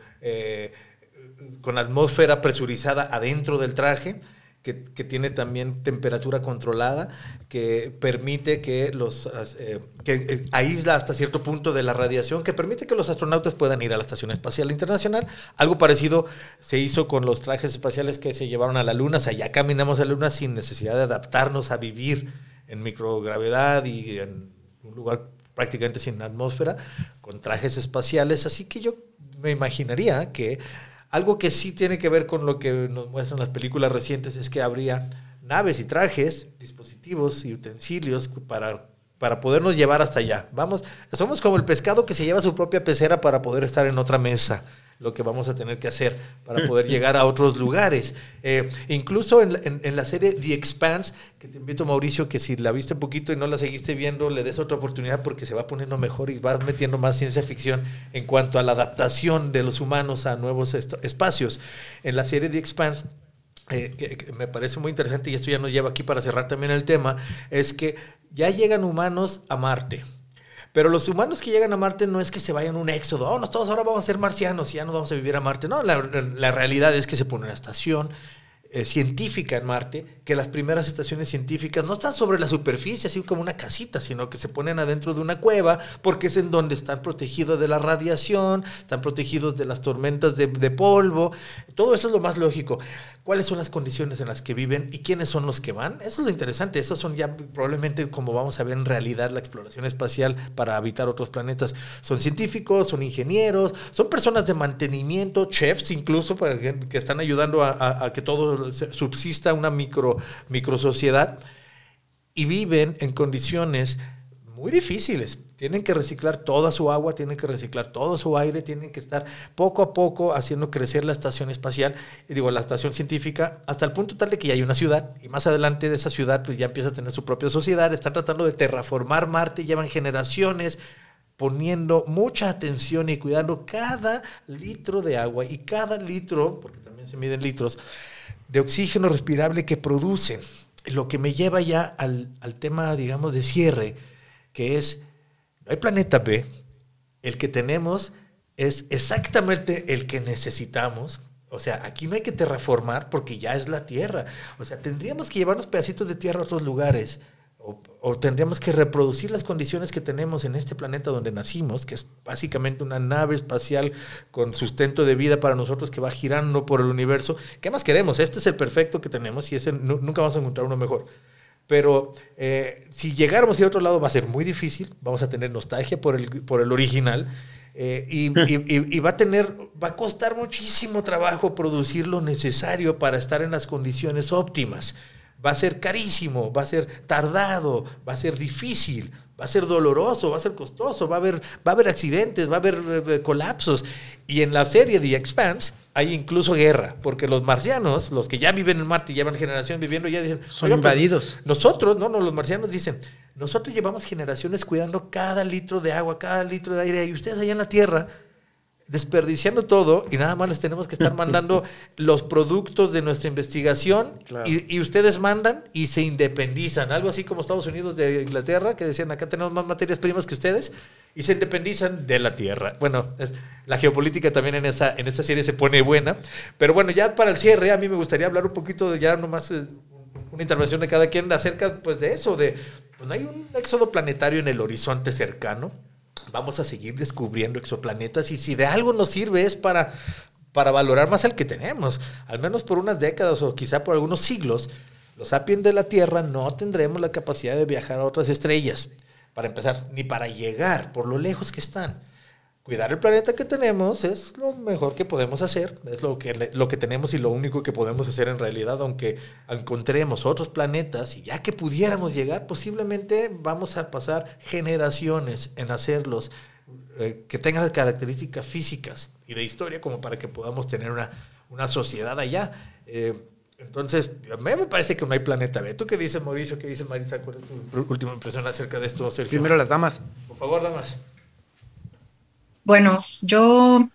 con atmósfera presurizada adentro del traje, que tiene también temperatura controlada, que permite que aísla hasta cierto punto de la radiación, que permite que los astronautas puedan ir a la Estación Espacial Internacional. Algo parecido se hizo con los trajes espaciales que se llevaron a la Luna. O sea, ya caminamos a la Luna sin necesidad de adaptarnos a vivir en microgravedad y en un lugar prácticamente sin atmósfera, con trajes espaciales. Así que yo me imaginaría que algo que sí tiene que ver con lo que nos muestran las películas recientes es que habría naves y trajes, dispositivos y utensilios para podernos llevar hasta allá. Somos como el pescado que se lleva su propia pecera para poder estar en otra mesa, lo que vamos a tener que hacer para poder llegar a otros lugares. Incluso en la serie The Expanse, que te invito, Mauricio, que si la viste poquito y no la seguiste viendo, le des otra oportunidad porque se va poniendo mejor y va metiendo más ciencia ficción en cuanto a la adaptación de los humanos a nuevos espacios. En la serie The Expanse, que me parece muy interesante, y esto ya nos lleva aquí para cerrar también el tema, es que ya llegan humanos a Marte. Pero los humanos que llegan a Marte no es que se vayan un éxodo. Todos ahora vamos a ser marcianos y ya no vamos a vivir a Marte. No, la realidad es que se pone una estación científica en Marte, que las primeras estaciones científicas no están sobre la superficie, así como una casita, sino que se ponen adentro de una cueva, porque es en donde están protegidos de la radiación, están protegidos de las tormentas de polvo. Todo eso es lo más lógico. ¿Cuáles son las condiciones en las que viven y quiénes son los que van? Eso es lo interesante. Esos son ya probablemente como vamos a ver en realidad la exploración espacial para habitar otros planetas. Son científicos, son ingenieros, son personas de mantenimiento, chefs incluso, para que están ayudando a que todo subsista una micro sociedad, y viven en condiciones muy difíciles. Tienen que reciclar toda su agua, tienen que reciclar todo su aire, tienen que estar poco a poco haciendo crecer la estación espacial, la estación científica, hasta el punto tal de que ya hay una ciudad, y más adelante de esa ciudad pues ya empieza a tener su propia sociedad. Están tratando de terraformar Marte, llevan generaciones poniendo mucha atención y cuidando cada litro de agua y cada litro, porque también se miden litros, de oxígeno respirable que producen. Lo que me lleva ya al tema, digamos, de cierre, que es, no hay planeta B, el que tenemos es exactamente el que necesitamos. O sea, aquí no hay que terraformar porque ya es la Tierra. O sea, tendríamos que llevarnos pedacitos de tierra a otros lugares, o tendríamos que reproducir las condiciones que tenemos en este planeta donde nacimos, que es básicamente una nave espacial con sustento de vida para nosotros que va girando por el universo. ¿Qué más queremos? Este es el perfecto que tenemos y nunca vamos a encontrar uno mejor. Pero si llegáramos a otro lado va a ser muy difícil, vamos a tener nostalgia por el original, y va a costar muchísimo trabajo producir lo necesario para estar en las condiciones óptimas. Va a ser carísimo, va a ser tardado, va a ser difícil, va a ser doloroso, va a ser costoso, va a haber accidentes, va a haber colapsos. Y en la serie The Expanse hay incluso guerra, porque los marcianos, los que ya viven en Marte y llevan generaciones viviendo, ya dicen... Son invadidos. Nosotros, los marcianos dicen, nosotros llevamos generaciones cuidando cada litro de agua, cada litro de aire, y ustedes allá en la Tierra desperdiciando todo, y nada más les tenemos que estar mandando los productos de nuestra investigación, claro. y ustedes mandan y se independizan, algo así como Estados Unidos de Inglaterra, que decían, acá tenemos más materias primas que ustedes, y se independizan de la Tierra. Bueno, la geopolítica también en esta serie se pone buena, pero bueno, ya para el cierre, a mí me gustaría hablar un poquito de ya nomás una intervención de cada quien acerca pues de eso, pues hay un éxodo planetario en el horizonte cercano. Vamos a seguir descubriendo exoplanetas, y si de algo nos sirve es para valorar más el que tenemos, al menos por unas décadas o quizá por algunos siglos. Los sapiens de la Tierra no tendremos la capacidad de viajar a otras estrellas, para empezar, ni para llegar por lo lejos que están. Cuidar el planeta que tenemos es lo mejor que podemos hacer, es lo que tenemos y lo único que podemos hacer en realidad, aunque encontremos otros planetas, y ya que pudiéramos llegar, posiblemente vamos a pasar generaciones en hacerlos, que tengan las características físicas y de historia como para que podamos tener una sociedad allá. Entonces, a mí me parece que no hay planeta B. ¿Tú qué dices, Mauricio? ¿Qué dices, Marisa? ¿Cuál es tu última impresión acerca de esto, Sergio? Primero las damas. Por favor, damas. Bueno, yo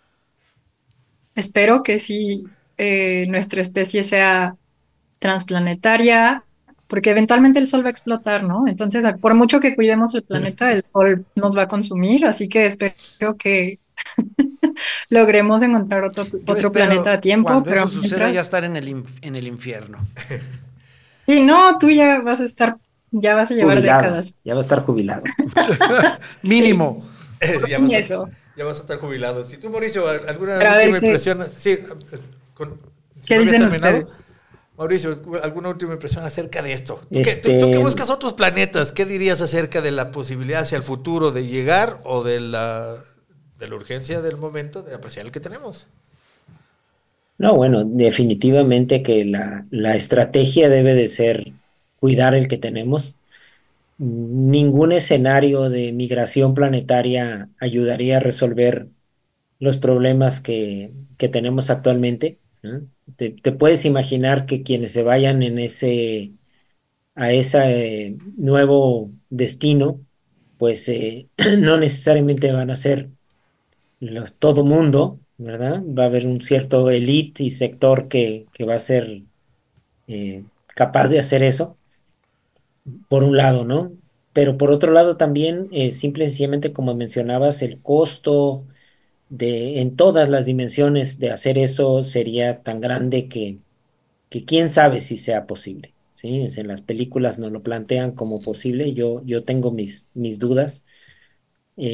espero que sí, nuestra especie sea transplanetaria, porque eventualmente el sol va a explotar, ¿no? Entonces, por mucho que cuidemos el planeta, el sol nos va a consumir, así que espero que logremos encontrar otro planeta a tiempo. Cuando pero eso suceda, ya estar en el infierno. Sí, no, tú ya vas a llevar jubilado, décadas. ya va a estar jubilado. Mínimo. Y eso. Ya vas a estar jubilado. Si tú, Mauricio, ¿alguna última impresión? Sí, ¿qué dicen ustedes? Mauricio, ¿alguna última impresión acerca de esto? ¿Tú que buscas otros planetas, qué dirías acerca de la posibilidad hacia el futuro de llegar, o de la urgencia del momento de apreciar el que tenemos? No, bueno, definitivamente que la estrategia debe de ser cuidar el que tenemos. Ningún escenario de migración planetaria ayudaría a resolver los problemas que tenemos actualmente, ¿no? Te puedes imaginar que quienes se vayan a ese nuevo destino, pues no necesariamente van a ser todo mundo, ¿verdad? Va a haber un cierto elite y sector que va a ser capaz de hacer eso, por un lado, ¿no? Pero por otro lado también, simple y sencillamente, como mencionabas, el costo en todas las dimensiones de hacer eso sería tan grande que quién sabe si sea posible, ¿sí? En las películas nos lo plantean como posible, yo tengo mis dudas.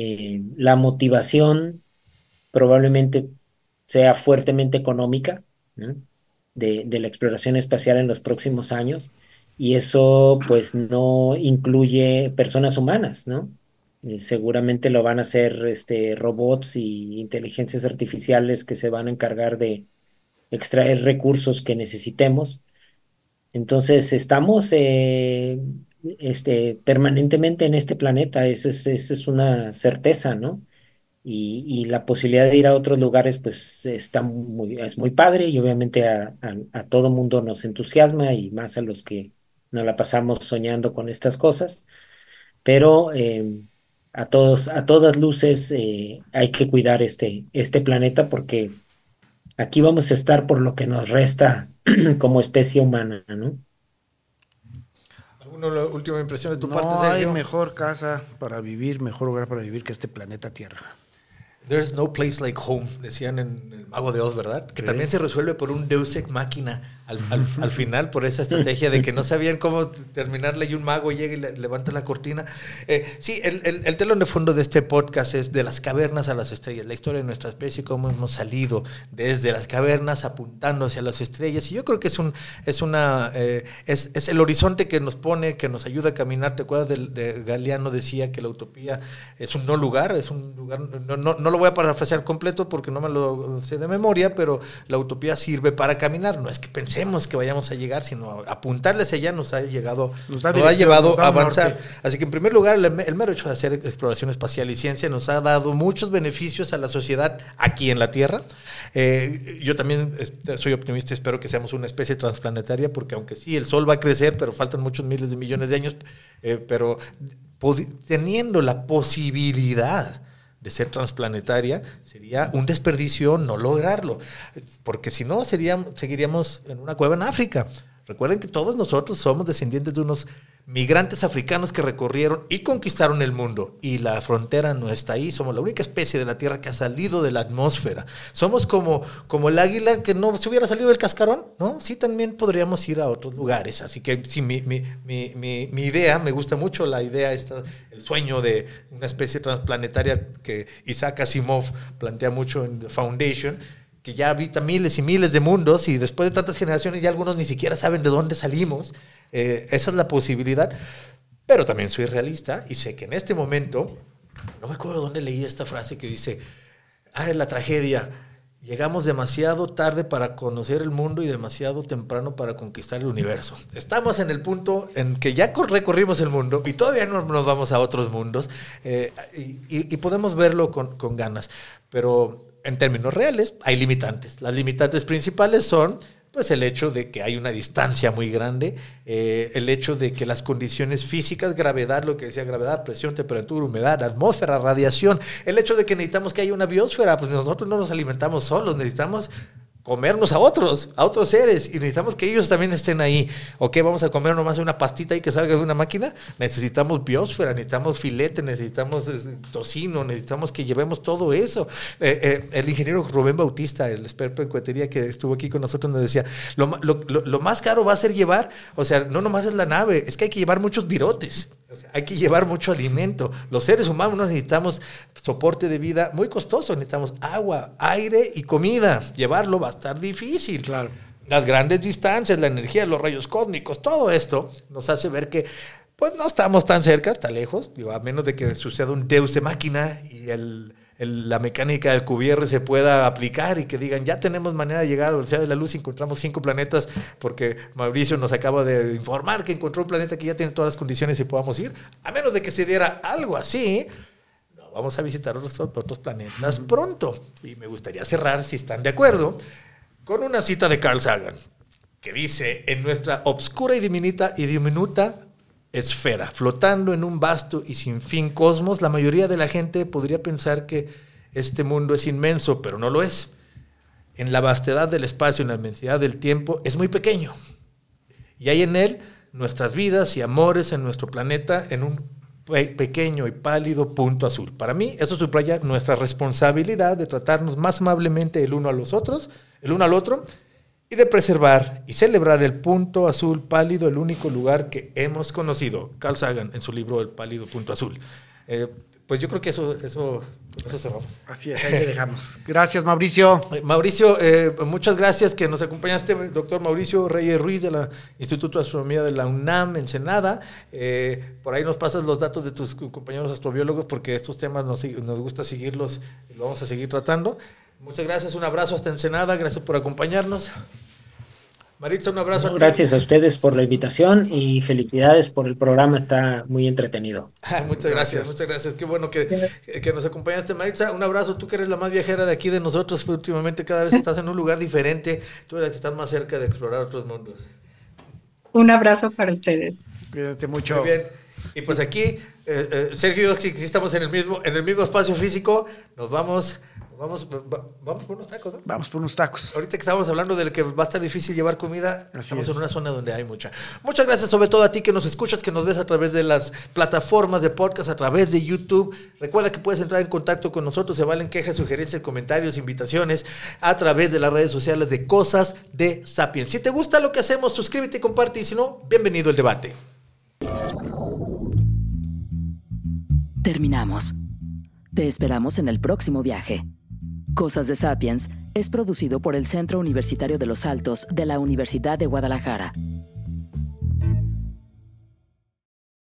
La motivación probablemente sea fuertemente económica, ¿no? De la exploración espacial en los próximos años, y eso pues no incluye personas humanas, ¿no? Seguramente lo van a hacer robots y inteligencias artificiales que se van a encargar de extraer recursos que necesitemos. Entonces, estamos permanentemente en este planeta, esa es una certeza, ¿no? Y la posibilidad de ir a otros lugares, pues es muy padre y obviamente a todo mundo nos entusiasma y más a los que nos la pasamos soñando con estas cosas, pero a todas luces hay que cuidar este planeta porque aquí vamos a estar por lo que nos resta como especie humana, ¿no? ¿Alguna última impresión de tu parte, No hay Sergio? mejor casa para vivir, mejor lugar para vivir que este planeta Tierra. There's no place like home, decían en El Mago de Oz, ¿verdad? Que Sí. también se resuelve por un Deus Ex Machina al final, por esa estrategia de que no sabían cómo terminarle y un mago llega y levanta la cortina. Sí, el telón de fondo de este podcast es de las cavernas a las estrellas, la historia de nuestra especie, cómo hemos salido desde las cavernas apuntando hacia las estrellas. Y yo creo que es el horizonte que nos pone, que nos ayuda a caminar. ¿Te acuerdas de Galeano? Decía que la utopía es un no lugar, no lo voy a parafrasear completo porque no me lo sé de memoria, pero la utopía sirve para caminar. No es que pensemos que vayamos a llegar, sino apuntarle hacia allá nos ha llevado a avanzar. Norte. Así que en primer lugar, el mero hecho de hacer exploración espacial y ciencia nos ha dado muchos beneficios a la sociedad aquí en la Tierra. Yo también soy optimista, espero que seamos una especie transplanetaria, porque aunque sí, el Sol va a crecer, pero faltan muchos miles de millones de años, pero teniendo la posibilidad de ser transplanetaria, sería un desperdicio no lograrlo, porque si no seguiríamos en una cueva en África. Recuerden que todos nosotros somos descendientes de unos migrantes africanos que recorrieron y conquistaron el mundo, y la frontera no está ahí. Somos la única especie de la Tierra que ha salido de la atmósfera. Somos como el águila que no se hubiera salido del cascarón, ¿no? Sí, también podríamos ir a otros lugares. Así que sí, mi idea, me gusta mucho la idea el sueño de una especie transplanetaria que Isaac Asimov plantea mucho en The Foundation, que ya habita miles y miles de mundos, y después de tantas generaciones ya algunos ni siquiera saben de dónde salimos. Esa es la posibilidad, pero también soy realista y sé que en este momento, no me acuerdo dónde leí esta frase que dice, la tragedia, llegamos demasiado tarde para conocer el mundo y demasiado temprano para conquistar el universo. Estamos en el punto en que ya recorrimos el mundo y todavía no nos vamos a otros mundos, y podemos verlo con ganas, pero en términos reales hay limitantes. Las limitantes principales son pues el hecho de que hay una distancia muy grande, el hecho de que las condiciones físicas, gravedad, lo que decía gravedad, presión, temperatura, humedad, atmósfera, radiación, el hecho de que necesitamos que haya una biosfera, pues nosotros no nos alimentamos solos, necesitamos comernos a otros seres, y necesitamos que ellos también estén ahí. ¿Ok? Vamos a comer nomás una pastita y que salga de una máquina. Necesitamos biosfera, necesitamos filete, necesitamos tocino, necesitamos que llevemos todo eso. El ingeniero Rubén Bautista, el experto en cohetería que estuvo aquí con nosotros, nos decía, lo más caro va a ser llevar, o sea, no nomás es la nave, es que hay que llevar muchos virotes. O sea, hay que llevar mucho alimento. Los seres humanos necesitamos soporte de vida muy costoso. Necesitamos agua, aire y comida. Llevarlo va a estar difícil. Claro. Las grandes distancias, la energía, los rayos cósmicos, todo esto nos hace ver que pues no estamos tan cerca, está lejos. Digo, a menos de que suceda un Deus de máquina y la mecánica del QBR se pueda aplicar y que digan, ya tenemos manera de llegar a la velocidad de la luz y encontramos 5 planetas, porque Mauricio nos acaba de informar que encontró un planeta que ya tiene todas las condiciones y podamos ir. A menos de que se diera algo así, no vamos a visitar otros planetas pronto. Y me gustaría cerrar, si están de acuerdo, con una cita de Carl Sagan, que dice, en nuestra obscura y diminuta esfera, flotando en un vasto y sin fin cosmos, la mayoría de la gente podría pensar que este mundo es inmenso, pero no lo es. En la vastedad del espacio, en la inmensidad del tiempo, es muy pequeño. Y hay en él nuestras vidas y amores en nuestro planeta en un pequeño y pálido punto azul. Para mí, eso subraya nuestra responsabilidad de tratarnos más amablemente el uno al otro, y de preservar y celebrar el punto azul pálido, el único lugar que hemos conocido. Carl Sagan, en su libro El pálido punto azul. pues yo creo que con eso cerramos. Así es, ahí le dejamos. Gracias, Mauricio. Mauricio, muchas gracias que nos acompañaste, doctor Mauricio Reyes Ruiz del Instituto de Astronomía de la UNAM, Ensenada. Por ahí nos pasas los datos de tus compañeros astrobiólogos porque estos temas nos gusta seguirlos y lo vamos a seguir tratando. Muchas gracias, un abrazo hasta Ensenada, gracias por acompañarnos. Maritza, un abrazo. Gracias a ustedes por la invitación y felicidades por el programa, está muy entretenido. Muchas gracias. Qué bueno que nos acompañaste, Maritza. Un abrazo, tú que eres la más viajera de aquí de nosotros, pues, últimamente cada vez estás en un lugar diferente, tú eres la que estás más cerca de explorar otros mundos. Un abrazo para ustedes. Cuídate mucho. Muy bien. Y pues aquí, Sergio y yo, si estamos en el mismo espacio físico, nos vamos por unos tacos, ¿no? Vamos por unos tacos. Ahorita que estábamos hablando de que va a estar difícil llevar comida, estamos en una zona donde hay mucha. Muchas gracias sobre todo a ti que nos escuchas, que nos ves a través de las plataformas de podcast, a través de YouTube. Recuerda que puedes entrar en contacto con nosotros, se valen quejas, sugerencias, comentarios, invitaciones a través de las redes sociales de Cosas de Sapiens. Si te gusta lo que hacemos, suscríbete y comparte, y si no, bienvenido al debate. Terminamos. Te esperamos en el próximo viaje. Cosas de Sapiens es producido por el Centro Universitario de los Altos de la Universidad de Guadalajara.